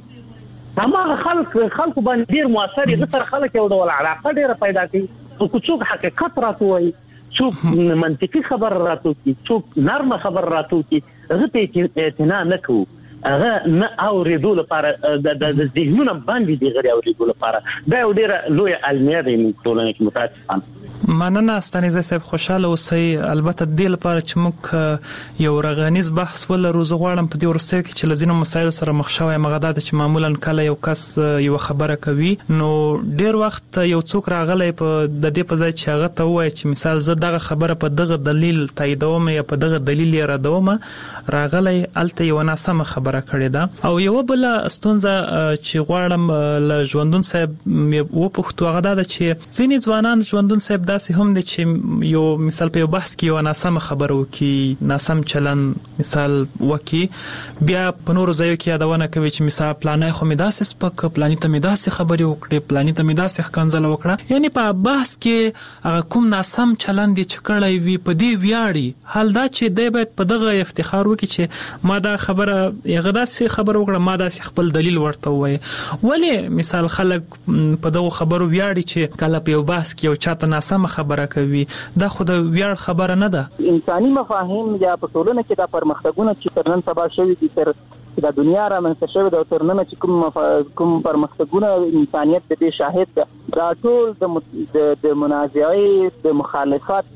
[SPEAKER 5] همغه خلک خلکو باندې ډیر موثر دي تر خلک یو ډول علاقه ډیره پیدا کوي څوک حقیقت راټوي څوک منطقي خبر راټوي څوک نرمه خبر راټوي هغه ته اعتنا نه کوي هغه نه اوریدو لپاره د ذهنونو باندې دی غړي اوریدو لپاره دا یو ډیره لوی علمي دی ټولنه کې متاسفانه
[SPEAKER 14] مننه ستانیزه صاحب خوشاله اوسئ البته د لپاره چې موږ یو رغانیز بحث ولرو زه غواړم په دې ورسته کې چې لزینو مسایل سره مخ شوی مغداد چې معمولا کله یو کس یو خبره کوي نو ډیر وخت یو څوک راغلی په د دې په ځای چې هغه ته وایي چې مثال زه دغه خبره په دغه دلیل تاییدوم یا په دغه دلیل یې ردوم راغلی الته یو ناسمه خبره کړې ده او یو بل ستونزه چې غواړم ل ژوندون صاحب و پښتو هغه ده چې ځینې ځوانان ژوندون صاحب داسې هم دي چې یو مثال په یو بحث کې یو ناسم خبره وکي ناسم چلن مثال وکي بیا په نورو ځایو کې یادونه کوي چې مثال پلانای خو مې داسې سپک پلانې ته مې داسې خبرې وکړې پلانې ته مې داسې ښکنځل وکړه یعنی په بحث کې هغه کوم ناسم چلن دي چې کړی وي په دې ویاړي حال دا چې دی باید په دغه افتخار وکړي چې ما دا خبره یغه داسې خبره وکړه ما داسې خپل دلیل ورته وایي ولې مثال خلک په دغه خبرو ویاړي چې کله په یو بحث کې یو چاته ناسم خبره کوي دا خو د ویاړ خبره نه ده
[SPEAKER 6] انساني مفاهیم یا په ټولنه کې د پرمختګونو چې تر نن سبا شوي دي تر د دنیا را منځته شوی د تر نن چې کوم مف... کوم پرمختګونه انسانیت د دې شاهد ده دا ټول د د منازعې د مخالفت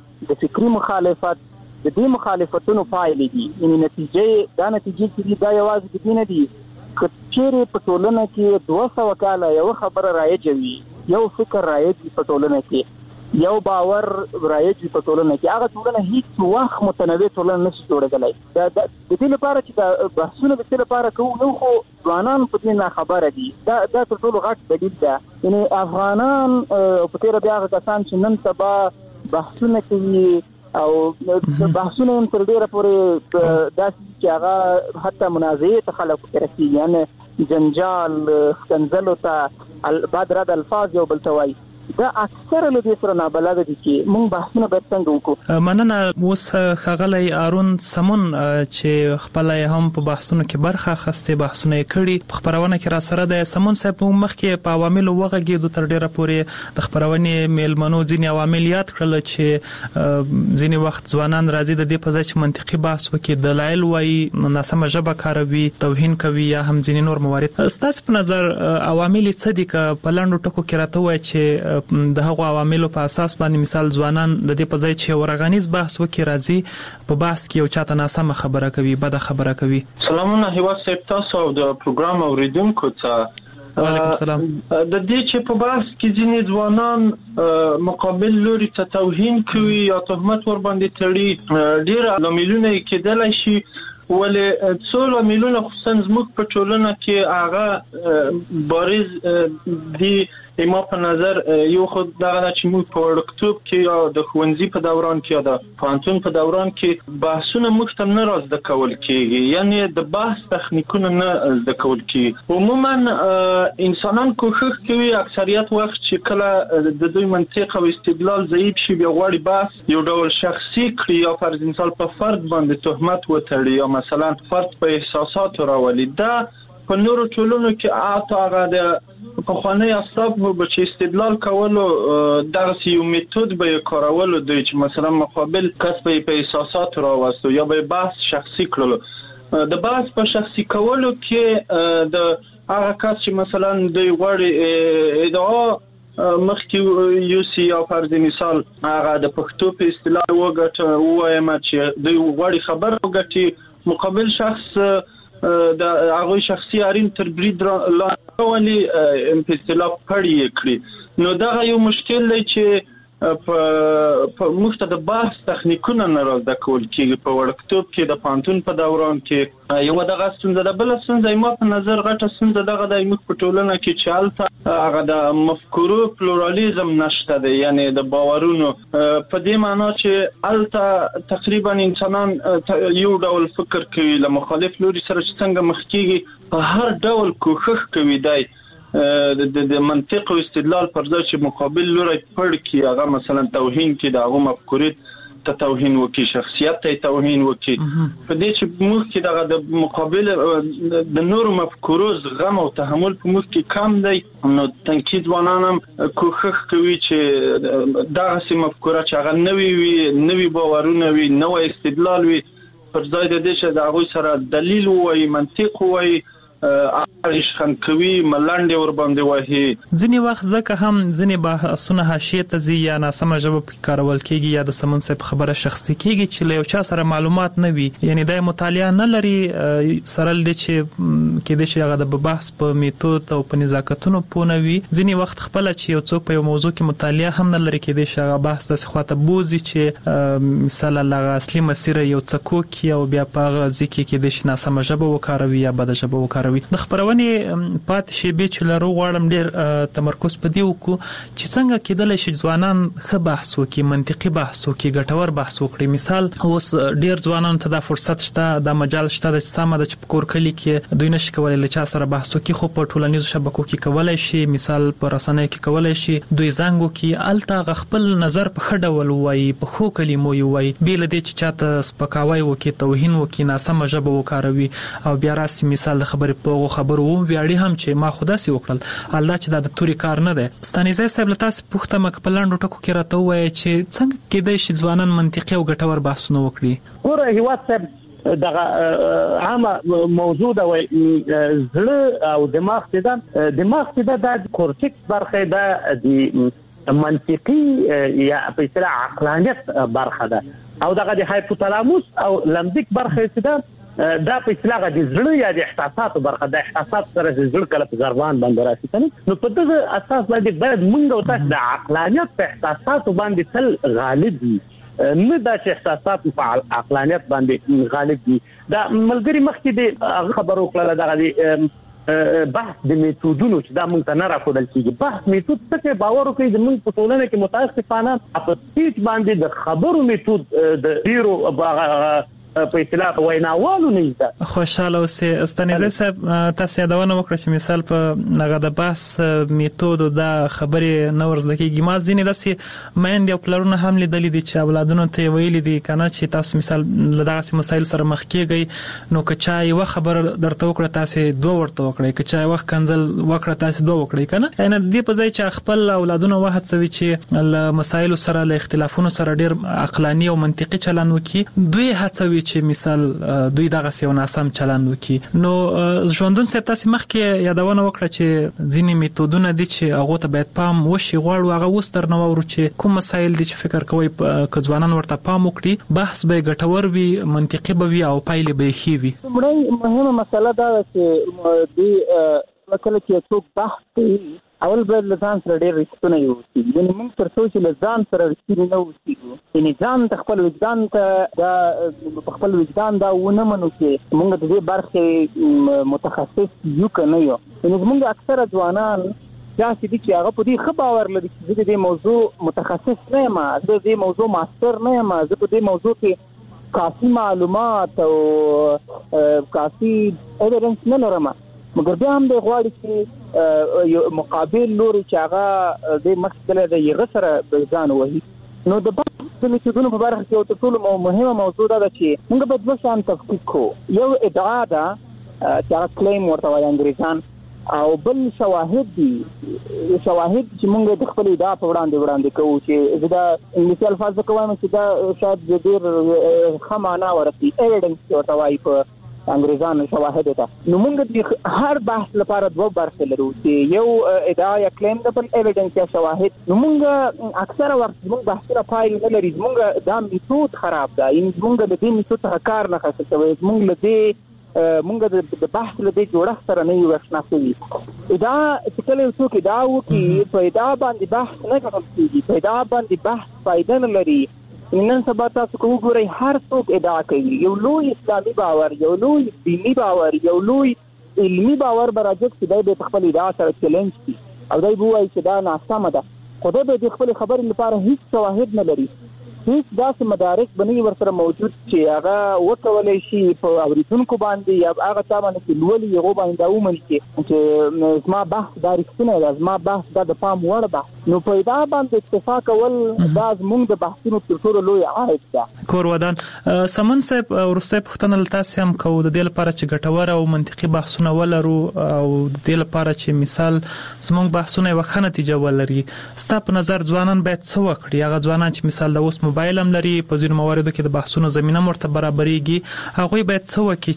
[SPEAKER 6] د فکری مخالفت د دې مخالفتونو پایلې دي یعنی نتیجې دا نتیجې چې دا یوازې د دې نه دي چې په ټولنه کې دوه سوه کاله یو خبره رایجوي یو فکر رایج په ټولنه کې یو باور رایج په ټولنه کې هغه ټولنه هیڅ وخت متنوع ټولنه نشي جوړېدلای. د دې لپاره چې د بحثونو د دې لپاره کوو نو خو ځوانان په دې نه خبره دي. دا دا ټول غټ دلیل ده. یعنی افغانان په تیر بیا هغه کسان چې نن سبا بحثونه کوي او بحثونه هم تر ډیره پورې داسې چې هغه حتی منازعې ته خلک ورسېږي، یعنې جنجال ښکنځلو ته بعد رد الفاظ یو بل ته وایي. دا اکثر له دې سره نابلده دي چې موږ بحثونه باید څنګه وکړو.
[SPEAKER 14] مننه. اوس ښاغلی هارون سمون چې خپل هم په بحثونو کې برخه اخیستې، بحثونه یې کړي، په خبرونه کې را سره د سمون صاحب موږ مخکې په عواملو وغږېدو، تر ډیره پورې د خبرونې میلمنو ځینې عوامل یاد کړل چې ځینې وخت ځوانان راځي د دې په ځای چې منطقي بحث وکړي، دلایل وایي، ناسمه ژبه کاروي، توهین کوي یا هم ځینې نور موارد. ستاسو په نظر عوامل څه دي که په لنډو ټکو کې راته وایي چې د هغو عواملو په اساس باندې مثال ځوانان د دې په ځای چې ورغانیز بحث وکړي راځي په بحث کې یو چاته ناسمه خبره کوي، بده خبره کوي؟
[SPEAKER 8] سلامونه هیواد صاحب، تاسو او د پروګرام اوریدونکو ته
[SPEAKER 14] وعلیکم السلام.
[SPEAKER 8] د دې چې په بحث کې ځینې ځوانان مقابل لوري ته توهین کوي یا تهمت ور باندې تړي، ډیر لاملونه کېدلای شي، ولې څو لاملونه خصوصا زموږ په ټولنه کې هغه بارز دي. ما په نظر یو خود دغه چې موږ په وړکتوب کې یا د ښوونځي په دوران کې یا د پوهنتون په دوران کې بحثونه موږ ته نه را زده کول کېږي، یعنی د بحث تخنیکونه نه زده کول کېږي. عموما انسانان کوښښ کوي اکثریت وخت چې کله د دوی منطق او استدلال ضعیف شي بیا غواړي بحث یو ډول شخصي کړي یا فرض مثال په فرد باندې تهمت وتړي یا مثلا فرد په احساساتو راولي. دا په نورو ټولنو کې اته هغه د پخوانی اصحاب به چې استدلال کولو دغه یو میتود به کارولو دوی چې مثلا مقابل کس په احساسات راوستو یا به بحث شخصي کړلو. د بحث په شخصي کولو کې د هغه کس چې مثلا دوی غواړي ادعا مخکې یو سی یا فرض مثال هغه د پښتو په اصطلاح وګټه وایم چې دوی غواړي خبر وګټي، مقابل شخص د هغه شخصي اړین تر برید لا ولي په اصطلاح پړی کړی. نو دا یو مشکل دی چې په مخته د بحث تخنیکونه نه راځي کول کېږي. په وړکتوب کې د پانتون په دوران کې یو دغه ستونزه ده. بل ستونزه ما په نظر غټه ستونزه دغه د موږ په ټولنه کې چې هلته هغه د مفکورو پلورالیزم نشته دی، یعنی د باورونو په دې معنا چې هلته تقریبا انسانان یو ډول فکر کوي، له مخالف لوري سره چې څنګه مخ کېږي په هر ډول کوښښ کوي دی د منطق او استدلال پر ځای چې مقابل لوري پړ کی هغه مثلا توهین کې د هغه مفکورې ته توهین وکي، شخصیت ته توهین وکي. په دې چې موږ کې دغه د مقابل د نور مفکورو زغم او تحمل په موږ کې کم دی، نو تنقید ځوانان هم کوښښ کوي چې دغه سي مفکوره چې هغه نوي وي، نوي باورونه وي، نوې استدلال وي، پر ځای د دې چې د هغه سره دلیل وایي، منطق وایي، اړیش خن کوي، ملنډ ور باندې وایي.
[SPEAKER 14] ځینې وخت ځکه هم ځینې بحثونه حاشیه ته ځي یا ناسمه ژبه پکې کارول کېږي یا د سمون صاحب خبره شخصي کېږي چې له یو چا سره معلومات نه وي، یعنی دا مطالعه نه لري سره لدې چې کېدای شي هغه د بحث په میتود او په نزاکتونو پوه نه وي. ځینې وخت خپله چې یو څوک په یو موضوع کې مطالعه هم نه لري کېدای شي هغه بحث داسې خواته بوځي چې مثلا هغه اصلي مسیر یو څه کوکي او بیا په هغه ځای کې کېدای شي ناسمه ژبه وکاروي یا بده ژبه وکاروي. د خبرونې پاتې شیبې چې لرو غواړم ډېر تمرکز په دې وکړو چې څنګه کېدلی شي ځوانان ښه بحث وکړي، منطقي بحث وکړي، ګټور بحث وکړي. مثال اوس ډېر ځوانانو ته دا فرصت شته، دا مجال شته چې سمه ده چې په کور کلي کې دوی نشي کولی له چا سره بحث وکړي، خو په ټولنیزو شبکو کې کولی شي، مثال په رسنیو کې کولی شي دوی زنګ وکړي، هلته هغه خپل نظر په ښه ډول ووایي، په ښو کلمو یې ووایي، بې له دې چې چاته سپکاوی وکړي، توهین وکړي، ناسمه ژبه وکاروي او بیا راسي مثال د خبرې په هغو خبرو ویاړي هم چې ما خو داسې وکړل، الله چې دا د توري کار نه دی. ستانیزی صاحب له تاسې پوښتمه که په لنډو ټکو کې راته ووایه چې څنګه کېدای شي ځوانان منطقي او ګټور بحثونه وکړي؟
[SPEAKER 5] ګوره هیواد صاحب دغه عامه موضوع ده وایي زړه او دماغ چې ده دماغ چې ده دا کورټیکس برخه ده د منطقي یا په اصطلاح عقلانیت برخه ده، او دغه د هایپوتالاموس او لمبیک برخه چې ده دا په اصطلاح د زړه یا د احساساتو برخه د احساسات سره د زړه کله په ځوان باندې راځي کنه نو په دغه اساس باندې باید موږ او تاسو د عقلانیت په احساساتو باندې تل غالب وي نه دا چې احساسات په عقلانیت باندې غالب دي دا ملګری مخکې د خبرو کړل دغه بحث د میتودونو چې دا موږ ته نه راکول کیږي بحث میتود څه باور کوي د موږ په ټولنه کې متاسفانه په سپیچ باندې د خبرو میتود د ډیرو په اصطلاح ویناوالو نه ده
[SPEAKER 14] خوشاله اوسه استنیزه صاحب تاسو یادونه وکړه چې مثال په هغه د بحث میتود د خبرې نو ورزده کیږي ما ځینې داسې مایند یو پلرونه هم لیدلې دي چې اولادونو ته ویلي دي کنه چې تاسو مثال دغه مسایل سره مخ کیږي نو که چا یو خبر درته وکړه تاسو دوه ورته وکړئ که چا وخت کنزل وکړه تاسو دوه وکړئ کنه یعنی دې په ځای چې خپل اولادونو وهڅوي چې له مسایل سره له اختلافونو سره ډیر عقلاني او منطقي چلند وکړي دوی هڅوي چې مثال دوی دغه سیو ناسم چلند وکړي نو ژوندون سره تاسو مخکې یادونه وکړه چې ځینې میتودونه دي چې هغه ته باید پام وشي غواړو هغه وستر نو ورو چې کوم مسایل دي چې فکر کوي ک ځوانان ورته پام وکړي بحث به ګټور وي منطقي به وي او پایلې به ښې وي
[SPEAKER 6] مړی مهمه مسله دا چې دی کله چې څوک بحث کوي اول به لزان سره ډېر رښتونه یوسي یعنی موږ تر څو چې لزان سره رښتینی نه اوسېږو یعنی ځان ته خپل وجدان ته دا په خپل وجدان دا ونه منو چې موږ د دې برخې متخصص یو که نه یو یعنی موږ اکثره ځوانان داسې دي چې هغه په دې ښه باور لري چې زه د دې موضوع متخصص نه یم زه د دې موضوع ماستر نه یم زه په دې موضوع کې کافي معلومات او کافي ایویډنس نه لرم مګر بیا هم د غواړي چې یو مقابل لوري چې هغه د مخکله د یغه سره ځان وهي نو د بحث میتودونو په اړه یو ټول مهمه موضوع ده چې موږ به د شان تفکیک کو یو ادعا ده چې هغه کلیم ورته وایي انګریزان او بل شواهد دي شواهد چې موږ د خپل ادعا په وړاندې وړاندې کوو چې زه دا انګلیسي الفاظ کوم چې دا شاید ډېر ښه معنا ورسي ایویډنس ورته وایي په انګریزانو شواهد ده نو موږ د هر بحث لپاره دوه برخې لرو چې یو ادعا یا کلیم ده بل ایویډنس یا شواهد نو موږ اکثره وخت موږ بحثونه پایل نه لري موږ دا میتود خراب ده یعنی موږ د دې میتود څخه کار نه اخیستل کوي موږ له دې موږ د بحث له دې جوړښت سره نه یو آشنا شوي ادعا چې کله یو څوک ادعا وکړي په ادعا باندې بحث نه کوي کېږي په ادعا باندې بحث فایده نه لري نن سبا تاسو کو ګورئ هر څوک ادعا کوي یو لوی اسلامي باور یو لوی دینی باور یو لوی علمي باور براجک چې د خپل ادعا سره چیلنج کی او دای بوای چې دا ناسمه ده خو د خپل خبرې لپاره هیڅ شواهد نه لري هیڅ داسې مدارک بنې ورسره موجود چې هغه وکولای شي په اوریدونکو باندې یا هغه چا باندې چې لولي یو باندې دا ومني چې زما بحث دا رښتینی ده زما بحث دا د پام وړ بحث نو په دا باندې اتفاق کول دا زموږ د بحثونو تر ټولو لوی عائد ده
[SPEAKER 14] کور ودان سمون صاحب ورسته پښتنه لتاسې هم کوو د دې لپاره چې ګټور او منطقي بحثونه ولرو او د دې لپاره چې مثال زموږ بحثونه وخت نتیجه ولري ستاسو په نظر ځوانان باید څه وکړي هغه ځوانان چې مثال د اوس موبایل هم لري په ځینو مواردو کې د بحثونو زمينه مرته برابرېږي هغه باید څه وکړي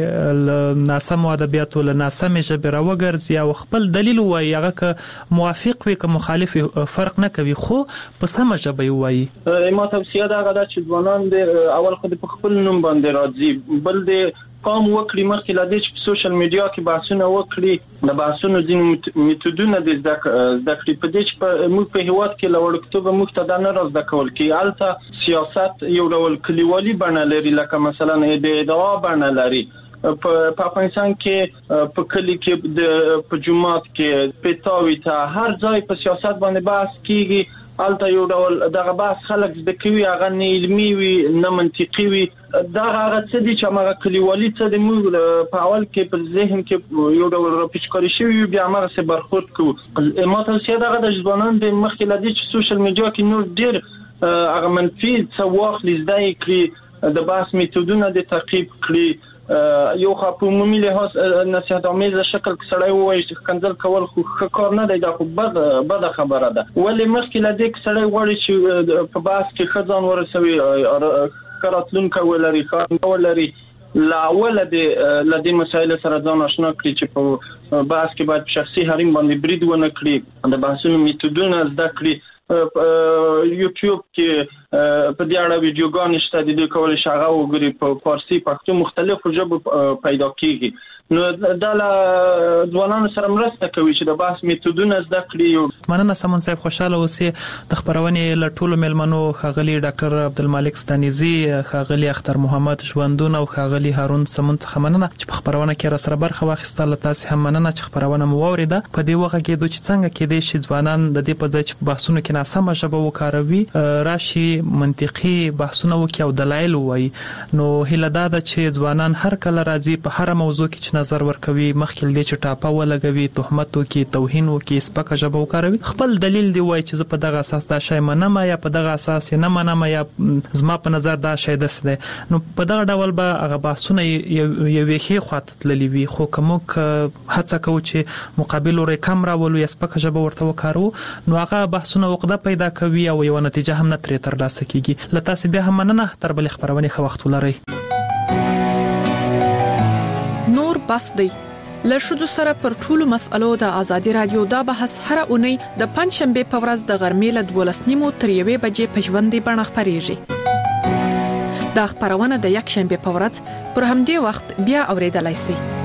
[SPEAKER 14] چې ناسم ادبیات ول ناسم ژبه راوګرځي او خپل دلیل وایي هغه که موافق وي که مخالف فرق نه کوي خو په سم ژبه وایي
[SPEAKER 8] ما توصیه دا غواړم چې ځوانان د اول خو د خپل نوم باندې راځي بل د قام وکړي مخکې لا دې چې په سوشل میډیا کې بحثونه وکړي د بحثونو ځینې میتودونه د زده کړې په دې چې موږ په هیواد کې لوړکتوب موږ ته دا نه راز د کول کې الته سیاست یو ډول کلیوالي بڼه لري لکه مثلا د ادعا بڼه لري په افغانستان کې په کلی کې د په جمعات کې پټاوي ته هر ځای په سیاست باندې بحث کیږي الته یو ډول دغه بحث خلک د کوي هغه نه علمي وي نه منطقي وي دا هغه څه دي چې هغه کلیوالي څه د موږ په اول کې په ذهن کې یو ډول راپیچکاري شوی بیا هغه څه برخورد کوو ما ته دا د ځوانان د مخکې لدی چې سوشل میډیا کې نور ډیر هغه منفي څه واخلي زده کړي د بحث میتودونه د تعقیب کړي یو خو عمومي لحاظ نصيحت آمیز شکل کې سړی وایي چې کنځل کول خو ښه کار نه دی دا خو بد بد خبره ده ولې مخکې له دې سړی غواړي چې په بحث کې ښه ځان ورسوي کاراتلونکو ولري خان ولري لا اول د لدې مسایل سره ځان آشنا کړي چې په بحث کې باید شخصي حریم باندې برید ونه کړي د بحثونو میتودونه زده کړي یوټیوب کې په دې اړه ویډیوګانې شته د دې کولای شي هغه وګوري په فارسی پښتو مختلفو ژبو پیدا کیږي نو دا له ځوانانو سره مرسته کوي چې د بحث میتودونه زده کړي.
[SPEAKER 14] مننه سمون صاحب خوشاله اوسئ. د خبرونې له ټولو ملمنو ښاغلي ډاکټر عبدالمالک ستانیزي، ښاغلي اختر محمد ژوندون او ښاغلي هارون سمون څخه مننه چې په خبرونه کې را سره برخه واخیسته. له تاسو هم مننه چې خبرونه مو واوریده. په دې وخت کې دوی چې څنګه کې دي چې ځوانان د دې په ځای چې بحثونو کې ناسمه ژبه وکاروي راشي منطقي بحثونه وکړي او دلایل وایي. نو هیله دا ده چې ځوانان هر کله راځي په هر موضوع کې چې نظر ورکوي مخکې دې چې ټاپه ولګوي، تهمت وکړي، توهین وکړي، سپکه ژبه وکاروي، خپل دلیل دی وایي چې زه په دغه اساس دا شی منم یا په دغه اساس نه منم یا زما په نظر دا شی داسې دی. نو په دغه ډول به هغه بحثونه یوې ښې خواته تللي وي. خو که موږ هڅه کوو چې مقابل لوري کم راولو یا سپکه ژبه ورته وکاروو نو هغه بحثونه عقده پیدا کوي او یو نتیجه هم نه ترې ترلاسه کیږي. له تاسو بیا هم مننه. تر بلې خبرونې ښه وخت ولرئ.
[SPEAKER 7] نور بس دی له ښځو سره پر ټولو مسألو د ازادي رادیو دا بحث هر اونۍ د پنځ شنبه په ورځ د غرمې له دولس نیمو تر یوې بجې په ژوندۍ بڼه خپرېږي. دا خبرونه د یک شنبه په ورځ پر همدې وخت بیا اوریدلای شئ.